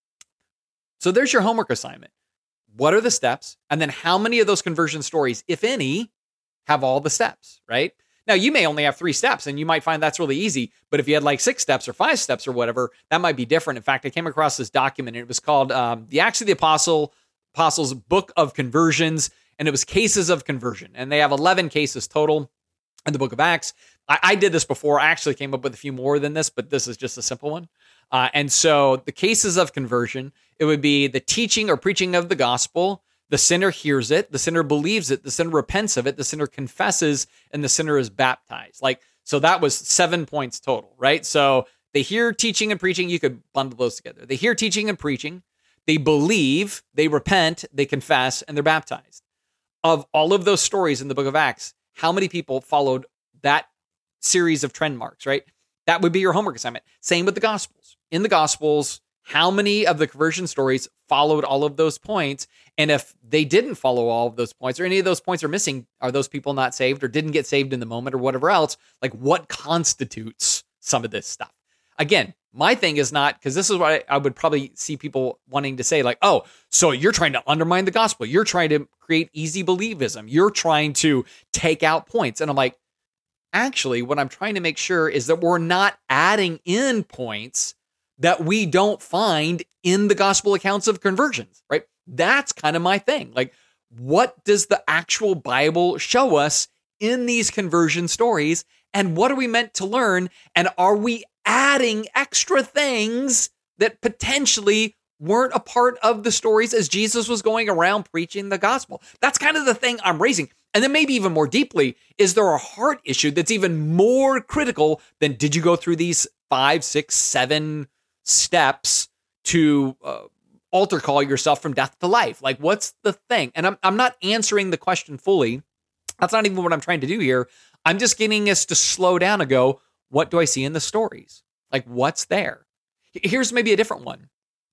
So there's your homework assignment. What are the steps? And then how many of those conversion stories, if any, have all the steps, right? Now, you may only have 3 steps, and you might find that's really easy. But if you had like 6 steps or 5 steps or whatever, that might be different. In fact, I came across this document, and it was called the Acts of the Apostles Book of Conversions, and it was cases of conversion. And they have 11 cases total in the book of Acts. I did this before. I actually came up with a few more than this, but this is just a simple one. And so the cases of conversion, it would be the teaching or preaching of the gospel. The sinner hears it. The sinner believes it. The sinner repents of it. The sinner confesses, and the sinner is baptized. So that was 7 points total, right? So they hear teaching and preaching. You could bundle those together. They hear teaching and preaching. They believe, they repent, they confess, and they're baptized. Of all of those stories in the book of Acts, how many people followed that series of trend marks, right? That would be your homework assignment. Same with the Gospels. In the Gospels, how many of the conversion stories followed all of those points? And if they didn't follow all of those points, or any of those points are missing, are those people not saved or didn't get saved in the moment or whatever else? Like, what constitutes some of this stuff? Again, my thing is not, because this is what I would probably see people wanting to say, like, oh, so you're trying to undermine the gospel. You're trying to create easy believism. You're trying to take out points. And I'm like, actually, what I'm trying to make sure is that we're not adding in points that we don't find in the gospel accounts of conversions, right? That's kind of my thing. Like, what does the actual Bible show us in these conversion stories? And what are we meant to learn? And are we adding extra things that potentially weren't a part of the stories as Jesus was going around preaching the gospel? That's kind of the thing I'm raising. And then maybe even more deeply, is there a heart issue that's even more critical than did you go through these 5, 6, 7 steps to altar call yourself from death to life? Like, what's the thing? And I'm not answering the question fully. That's not even what I'm trying to do here. I'm just getting us to slow down and go, what do I see in the stories? Like, what's there? Here's maybe a different one.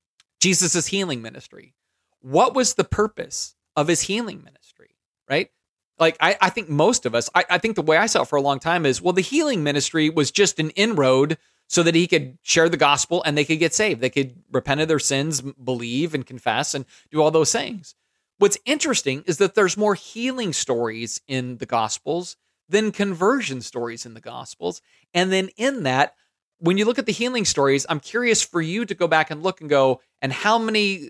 Jesus' healing ministry. What was the purpose of his healing ministry, right? Like, I think most of us, I think the way I saw it for a long time is, well, the healing ministry was just an inroad so that he could share the gospel and they could get saved. They could repent of their sins, believe and confess and do all those things. What's interesting is that there's more healing stories in the Gospels than conversion stories in the Gospels. And then in that, when you look at the healing stories, I'm curious for you to go back and look and go, and how many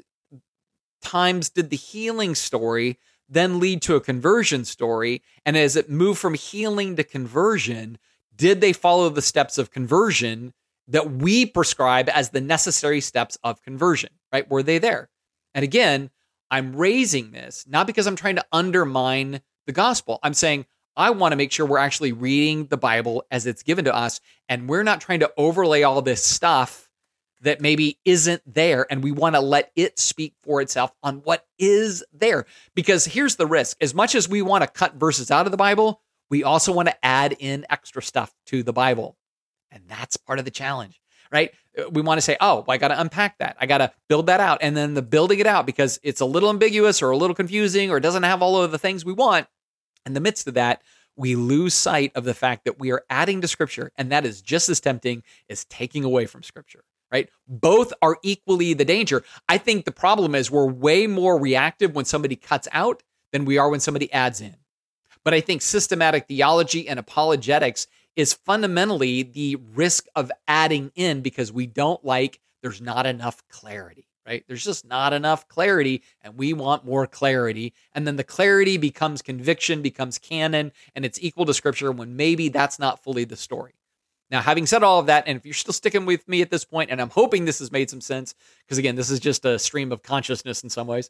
times did the healing story then lead to a conversion story? And as it moved from healing to conversion, did they follow the steps of conversion that we prescribe as the necessary steps of conversion, right? Were they there? And again, I'm raising this not because I'm trying to undermine the gospel. I'm saying I want to make sure we're actually reading the Bible as it's given to us, and we're not trying to overlay all this stuff that maybe isn't there, and we want to let it speak for itself on what is there. Because here's the risk. As much as we want to cut verses out of the Bible, We also want to add in extra stuff to the Bible. And that's part of the challenge, right? We want to say, oh, I got to unpack that. I got to build that out. And then the building it out, because it's a little ambiguous or a little confusing or doesn't have all of the things we want. In the midst of that, we lose sight of the fact that we are adding to Scripture. And that is just as tempting as taking away from Scripture, right? Both are equally the danger. I think the problem is we're way more reactive when somebody cuts out than we are when somebody adds in. But I think systematic theology and apologetics is fundamentally the risk of adding in, because there's not enough clarity, right? There's just not enough clarity, and we want more clarity. And then the clarity becomes conviction, becomes canon, and it's equal to Scripture when maybe that's not fully the story. Now, having said all of that, and if you're still sticking with me at this point, and I'm hoping this has made some sense, because again, this is just a stream of consciousness in some ways,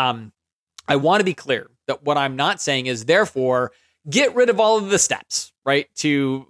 I want to be clear that what I'm not saying is, therefore, get rid of all of the steps, right? To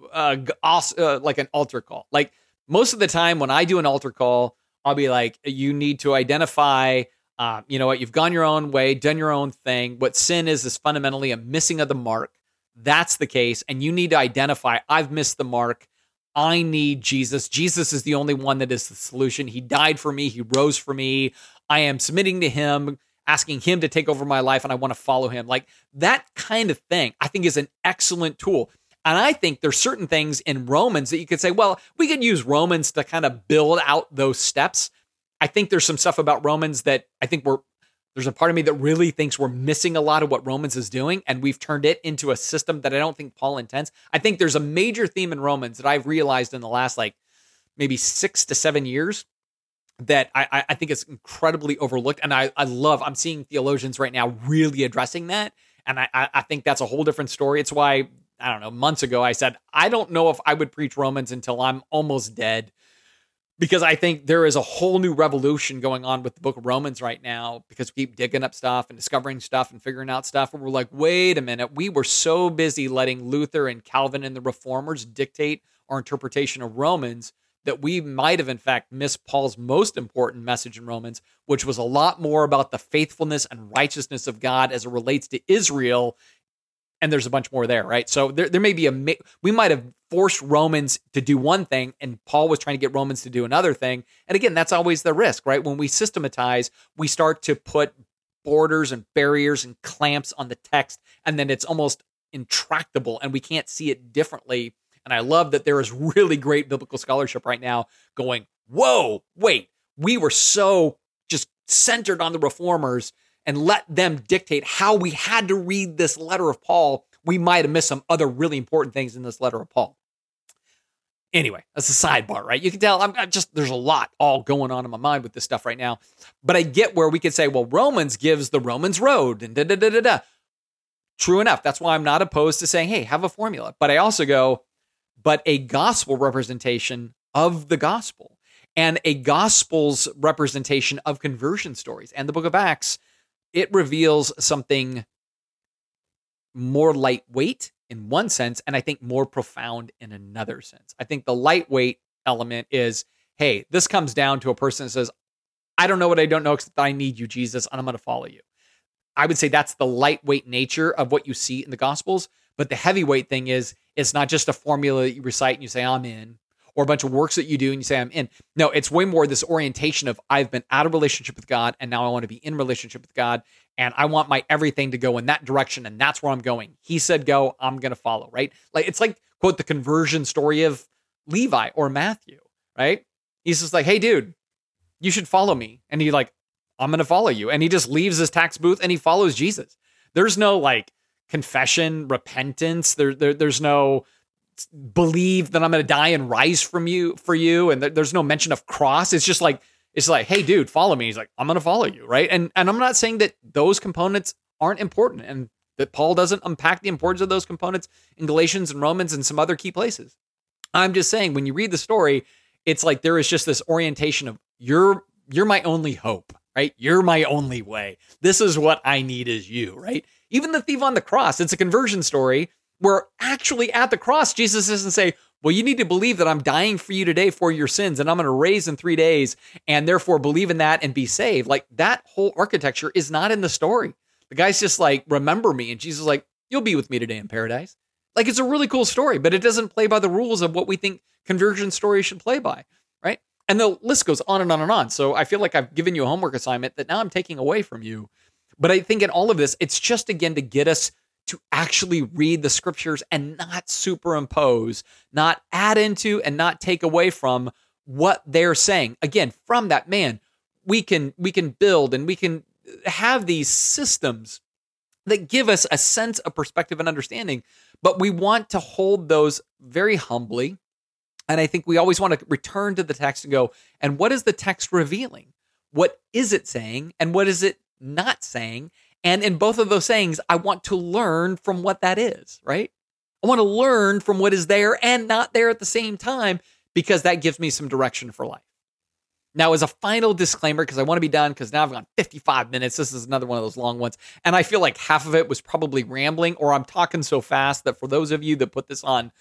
like an altar call. Like most of the time when I do an altar call, I'll be like, you need to identify, you know what, you've gone your own way, done your own thing. What sin is fundamentally a missing of the mark. That's the case. And you need to identify, I've missed the mark. I need Jesus. Jesus is the only one that is the solution. He died for me. He rose for me. I am submitting to him, asking him to take over my life, and I want to follow him. Like that kind of thing, I think is an excellent tool. And I think there's certain things in Romans that you could say, well, we could use Romans to kind of build out those steps. I think there's some stuff about Romans that I think there's a part of me that really thinks we're missing a lot of what Romans is doing, and we've turned it into a system that I don't think Paul intends. I think there's a major theme in Romans that I've realized in the last maybe 6 to 7 years that I think is incredibly overlooked. And I'm seeing theologians right now really addressing that. And I think that's a whole different story. It's why, I don't know, months ago I said, I don't know if I would preach Romans until I'm almost dead, because I think there is a whole new revolution going on with the book of Romans right now, because we keep digging up stuff and discovering stuff and figuring out stuff. And we're like, wait a minute, we were so busy letting Luther and Calvin and the Reformers dictate our interpretation of Romans that we might have, in fact, missed Paul's most important message in Romans, which was a lot more about the faithfulness and righteousness of God as it relates to Israel. And there's a bunch more there, right? So there may be we might have forced Romans to do one thing, and Paul was trying to get Romans to do another thing. And again, that's always the risk, right? When we systematize, we start to put borders and barriers and clamps on the text, and then it's almost intractable, and we can't see it differently. And I love that there is really great biblical scholarship right now going, whoa, wait, we were so just centered on the Reformers and let them dictate how we had to read this letter of Paul. We might have missed some other really important things in this letter of Paul. Anyway, that's a sidebar, right? You can tell there's a lot all going on in my mind with this stuff right now. But I get where we could say, well, Romans gives the Romans road and da-da-da-da-da. True enough. That's why I'm not opposed to saying, hey, have a formula. But I also go, but a gospel representation of the gospel and a gospel's representation of conversion stories. And the book of Acts, it reveals something more lightweight in one sense, and I think more profound in another sense. I think the lightweight element is, hey, this comes down to a person that says, I don't know what I don't know except I need you, Jesus, and I'm going to follow you. I would say that's the lightweight nature of what you see in the Gospels. But the heavyweight thing is, it's not just a formula that you recite and you say, I'm in, or a bunch of works that you do and you say, I'm in. No, it's way more this orientation of, I've been out of relationship with God and now I want to be in relationship with God, and I want my everything to go in that direction, and that's where I'm going. He said go, I'm going to follow, right? Like, it's like, quote, the conversion story of Levi or Matthew, right? He's just like, hey, dude, you should follow me. And he's like, I'm going to follow you. And he just leaves his tax booth and he follows Jesus. There's no confession, repentance. There's no believe that I'm going to die and rise for you. And there's no mention of cross. It's just like, hey, dude, follow me. He's like, I'm going to follow you. Right. And I'm not saying that those components aren't important and that Paul doesn't unpack the importance of those components in Galatians and Romans and some other key places. I'm just saying, when you read the story, it's like there is just this orientation of you're my only hope, right? You're my only way. This is what I need is you, right? Even the thief on the cross, it's a conversion story where actually at the cross, Jesus doesn't say, well, you need to believe that I'm dying for you today for your sins and I'm going to raise in 3 days and therefore believe in that and be saved. Like, that whole architecture is not in the story. The guy's just like, remember me. And Jesus is like, you'll be with me today in paradise. Like, it's a really cool story, but it doesn't play by the rules of what we think conversion stories should play by, right? And the list goes on and on and on. So I feel like I've given you a homework assignment that now I'm taking away from you. But I think in all of this, it's just, again, to get us to actually read the scriptures and not superimpose, not add into, and not take away from what they're saying. Again, from that, man, we can build and we can have these systems that give us a sense of perspective and understanding, but we want to hold those very humbly. And I think we always want to return to the text and go, and what is the text revealing? What is it saying? And what is it not saying? And in both of those sayings, I want to learn from what that is, right? I want to learn from what is there and not there at the same time, because that gives me some direction for life. Now, as a final disclaimer, because I want to be done, because now I've gone 55 minutes. This is another one of those long ones. And I feel like half of it was probably rambling, or I'm talking so fast that for those of you that put this on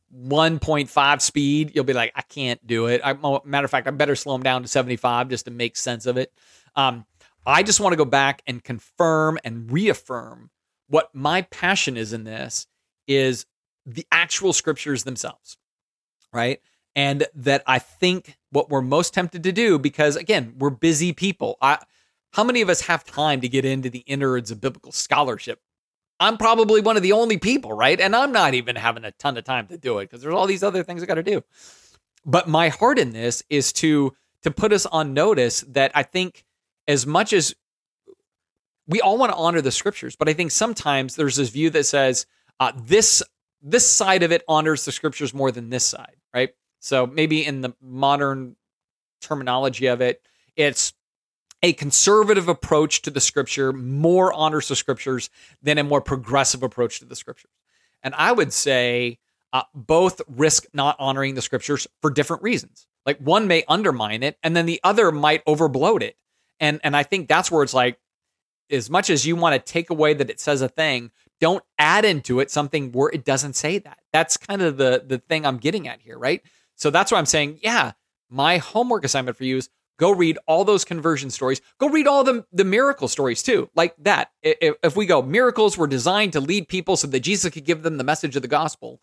1.5 speed, you'll be like, I can't do it. Matter of fact, I better slow them down to 75 just to make sense of it. I just want to go back and confirm and reaffirm what my passion is in this is the actual scriptures themselves, right? And that I think what we're most tempted to do, because again, we're busy people. How many of us have time to get into the innards of biblical scholarship? I'm probably one of the only people, right? And I'm not even having a ton of time to do it because there's all these other things I got to do. But my heart in this is to put us on notice that I think, as much as we all want to honor the scriptures, but I think sometimes there's this view that says this side of it honors the scriptures more than this side, right? So maybe in the modern terminology of it, it's a conservative approach to the scripture more honors the scriptures than a more progressive approach to the scriptures. And I would say both risk not honoring the scriptures for different reasons. Like, one may undermine it, and then the other might overbloat it. And I think that's where it's like, as much as you want to take away that it says a thing, don't add into it something where it doesn't say that. That's kind of the thing I'm getting at here, right? So that's why I'm saying, yeah, my homework assignment for you is go read all those conversion stories. Go read all the miracle stories too, like that. If we go, miracles were designed to lead people so that Jesus could give them the message of the gospel.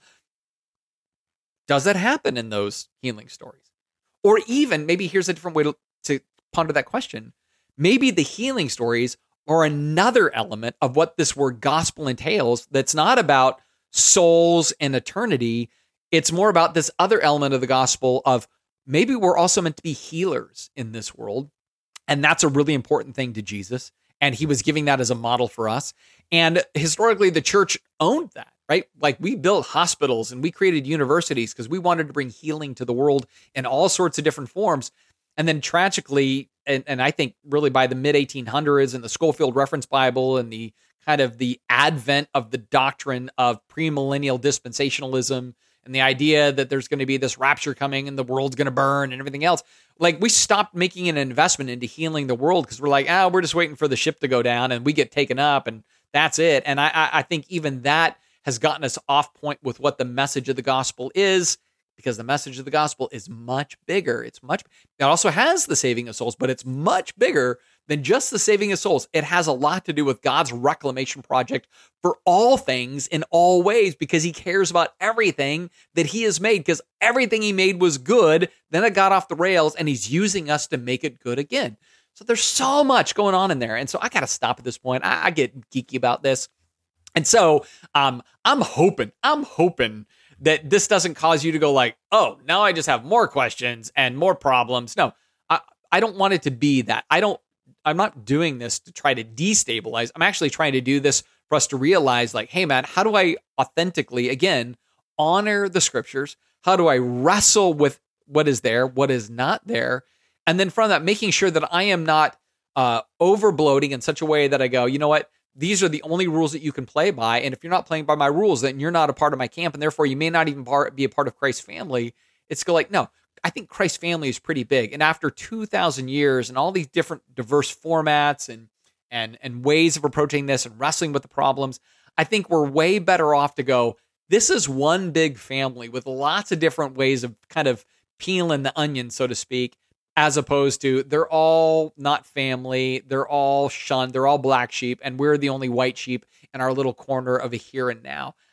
Does that happen in those healing stories? Or even, maybe here's a different way to ponder that question. Maybe the healing stories are another element of what this word gospel entails that's not about souls and eternity. It's more about this other element of the gospel of maybe we're also meant to be healers in this world. And that's a really important thing to Jesus. And he was giving that as a model for us. And historically, the church owned that, right? Like, we built hospitals and we created universities because we wanted to bring healing to the world in all sorts of different forms. And then tragically, and I think really by the mid 1800s and the Schofield Reference Bible and the kind of the advent of the doctrine of premillennial dispensationalism and the idea that there's going to be this rapture coming and the world's going to burn and everything else, like, we stopped making an investment into healing the world because we're like, we're just waiting for the ship to go down and we get taken up and that's it. And I think even that has gotten us off point with what the message of the gospel is, because the message of the gospel is much bigger. It also has the saving of souls, but it's much bigger than just the saving of souls. It has a lot to do with God's reclamation project for all things in all ways, because he cares about everything that he has made, because everything he made was good. Then it got off the rails and he's using us to make it good again. So there's so much going on in there. And so I got to stop at this point. I get geeky about this. And so I'm hoping that this doesn't cause you to go like, oh, now I just have more questions and more problems. No, I don't want it to be that. I'm not doing this to try to destabilize. I'm actually trying to do this for us to realize, like, hey, man, how do I authentically, again, honor the scriptures? How do I wrestle with what is there, what is not there? And then from that, making sure that I am not overbloating in such a way that I go, you know what? These are the only rules that you can play by. And if you're not playing by my rules, then you're not a part of my camp. And therefore, you may not even be a part of Christ's family. It's like, no, I think Christ's family is pretty big. And after 2,000 years and all these different diverse formats and ways of approaching this and wrestling with the problems, I think we're way better off to go, this is one big family with lots of different ways of kind of peeling the onion, so to speak, as opposed to they're all not family, they're all shunned, they're all black sheep, and we're the only white sheep in our little corner of a here and now.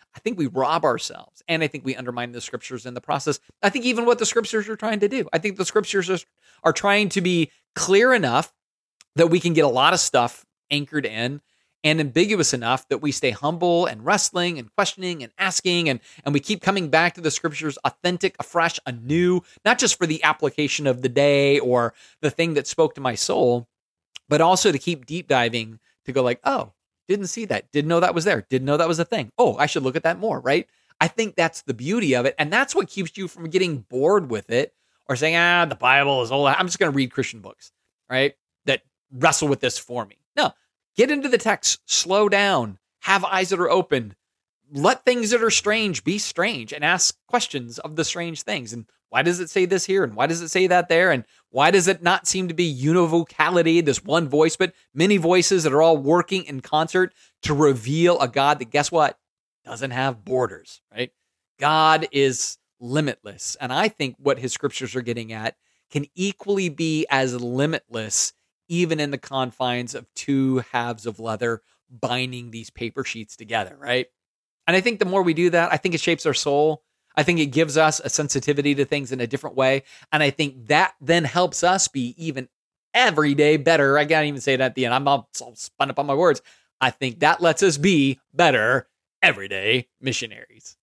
I think we rob ourselves. And I think we undermine the scriptures in the process. I think even what the scriptures are trying to do, I think the scriptures are trying to be clear enough that we can get a lot of stuff anchored in and ambiguous enough that we stay humble and wrestling and questioning and asking. And we keep coming back to the scriptures authentic, afresh, anew, not just for the application of the day or the thing that spoke to my soul, but also to keep deep diving to go like, oh, didn't see that. Didn't know that was there. Didn't know that was a thing. Oh, I should look at that more, right? I think that's the beauty of it. And that's what keeps you from getting bored with it or saying, the Bible is old. I'm just going to read Christian books, right? That wrestle with this for me. No, get into the text, slow down, have eyes that are open, let things that are strange be strange and ask questions of the strange things. And why does it say this here? And why does it say that there? And why does it not seem to be univocality, this one voice, but many voices that are all working in concert to reveal a God that, guess what? Doesn't have borders, right? God is limitless. And I think what his scriptures are getting at can equally be as limitless, even in the confines of two halves of leather binding these paper sheets together, right? And I think the more we do that, I think it shapes our soul. I think it gives us a sensitivity to things in a different way. And I think that then helps us be even every day better. I can't even say that at the end. I'm all spun up on my words. I think that lets us be better everyday missionaries.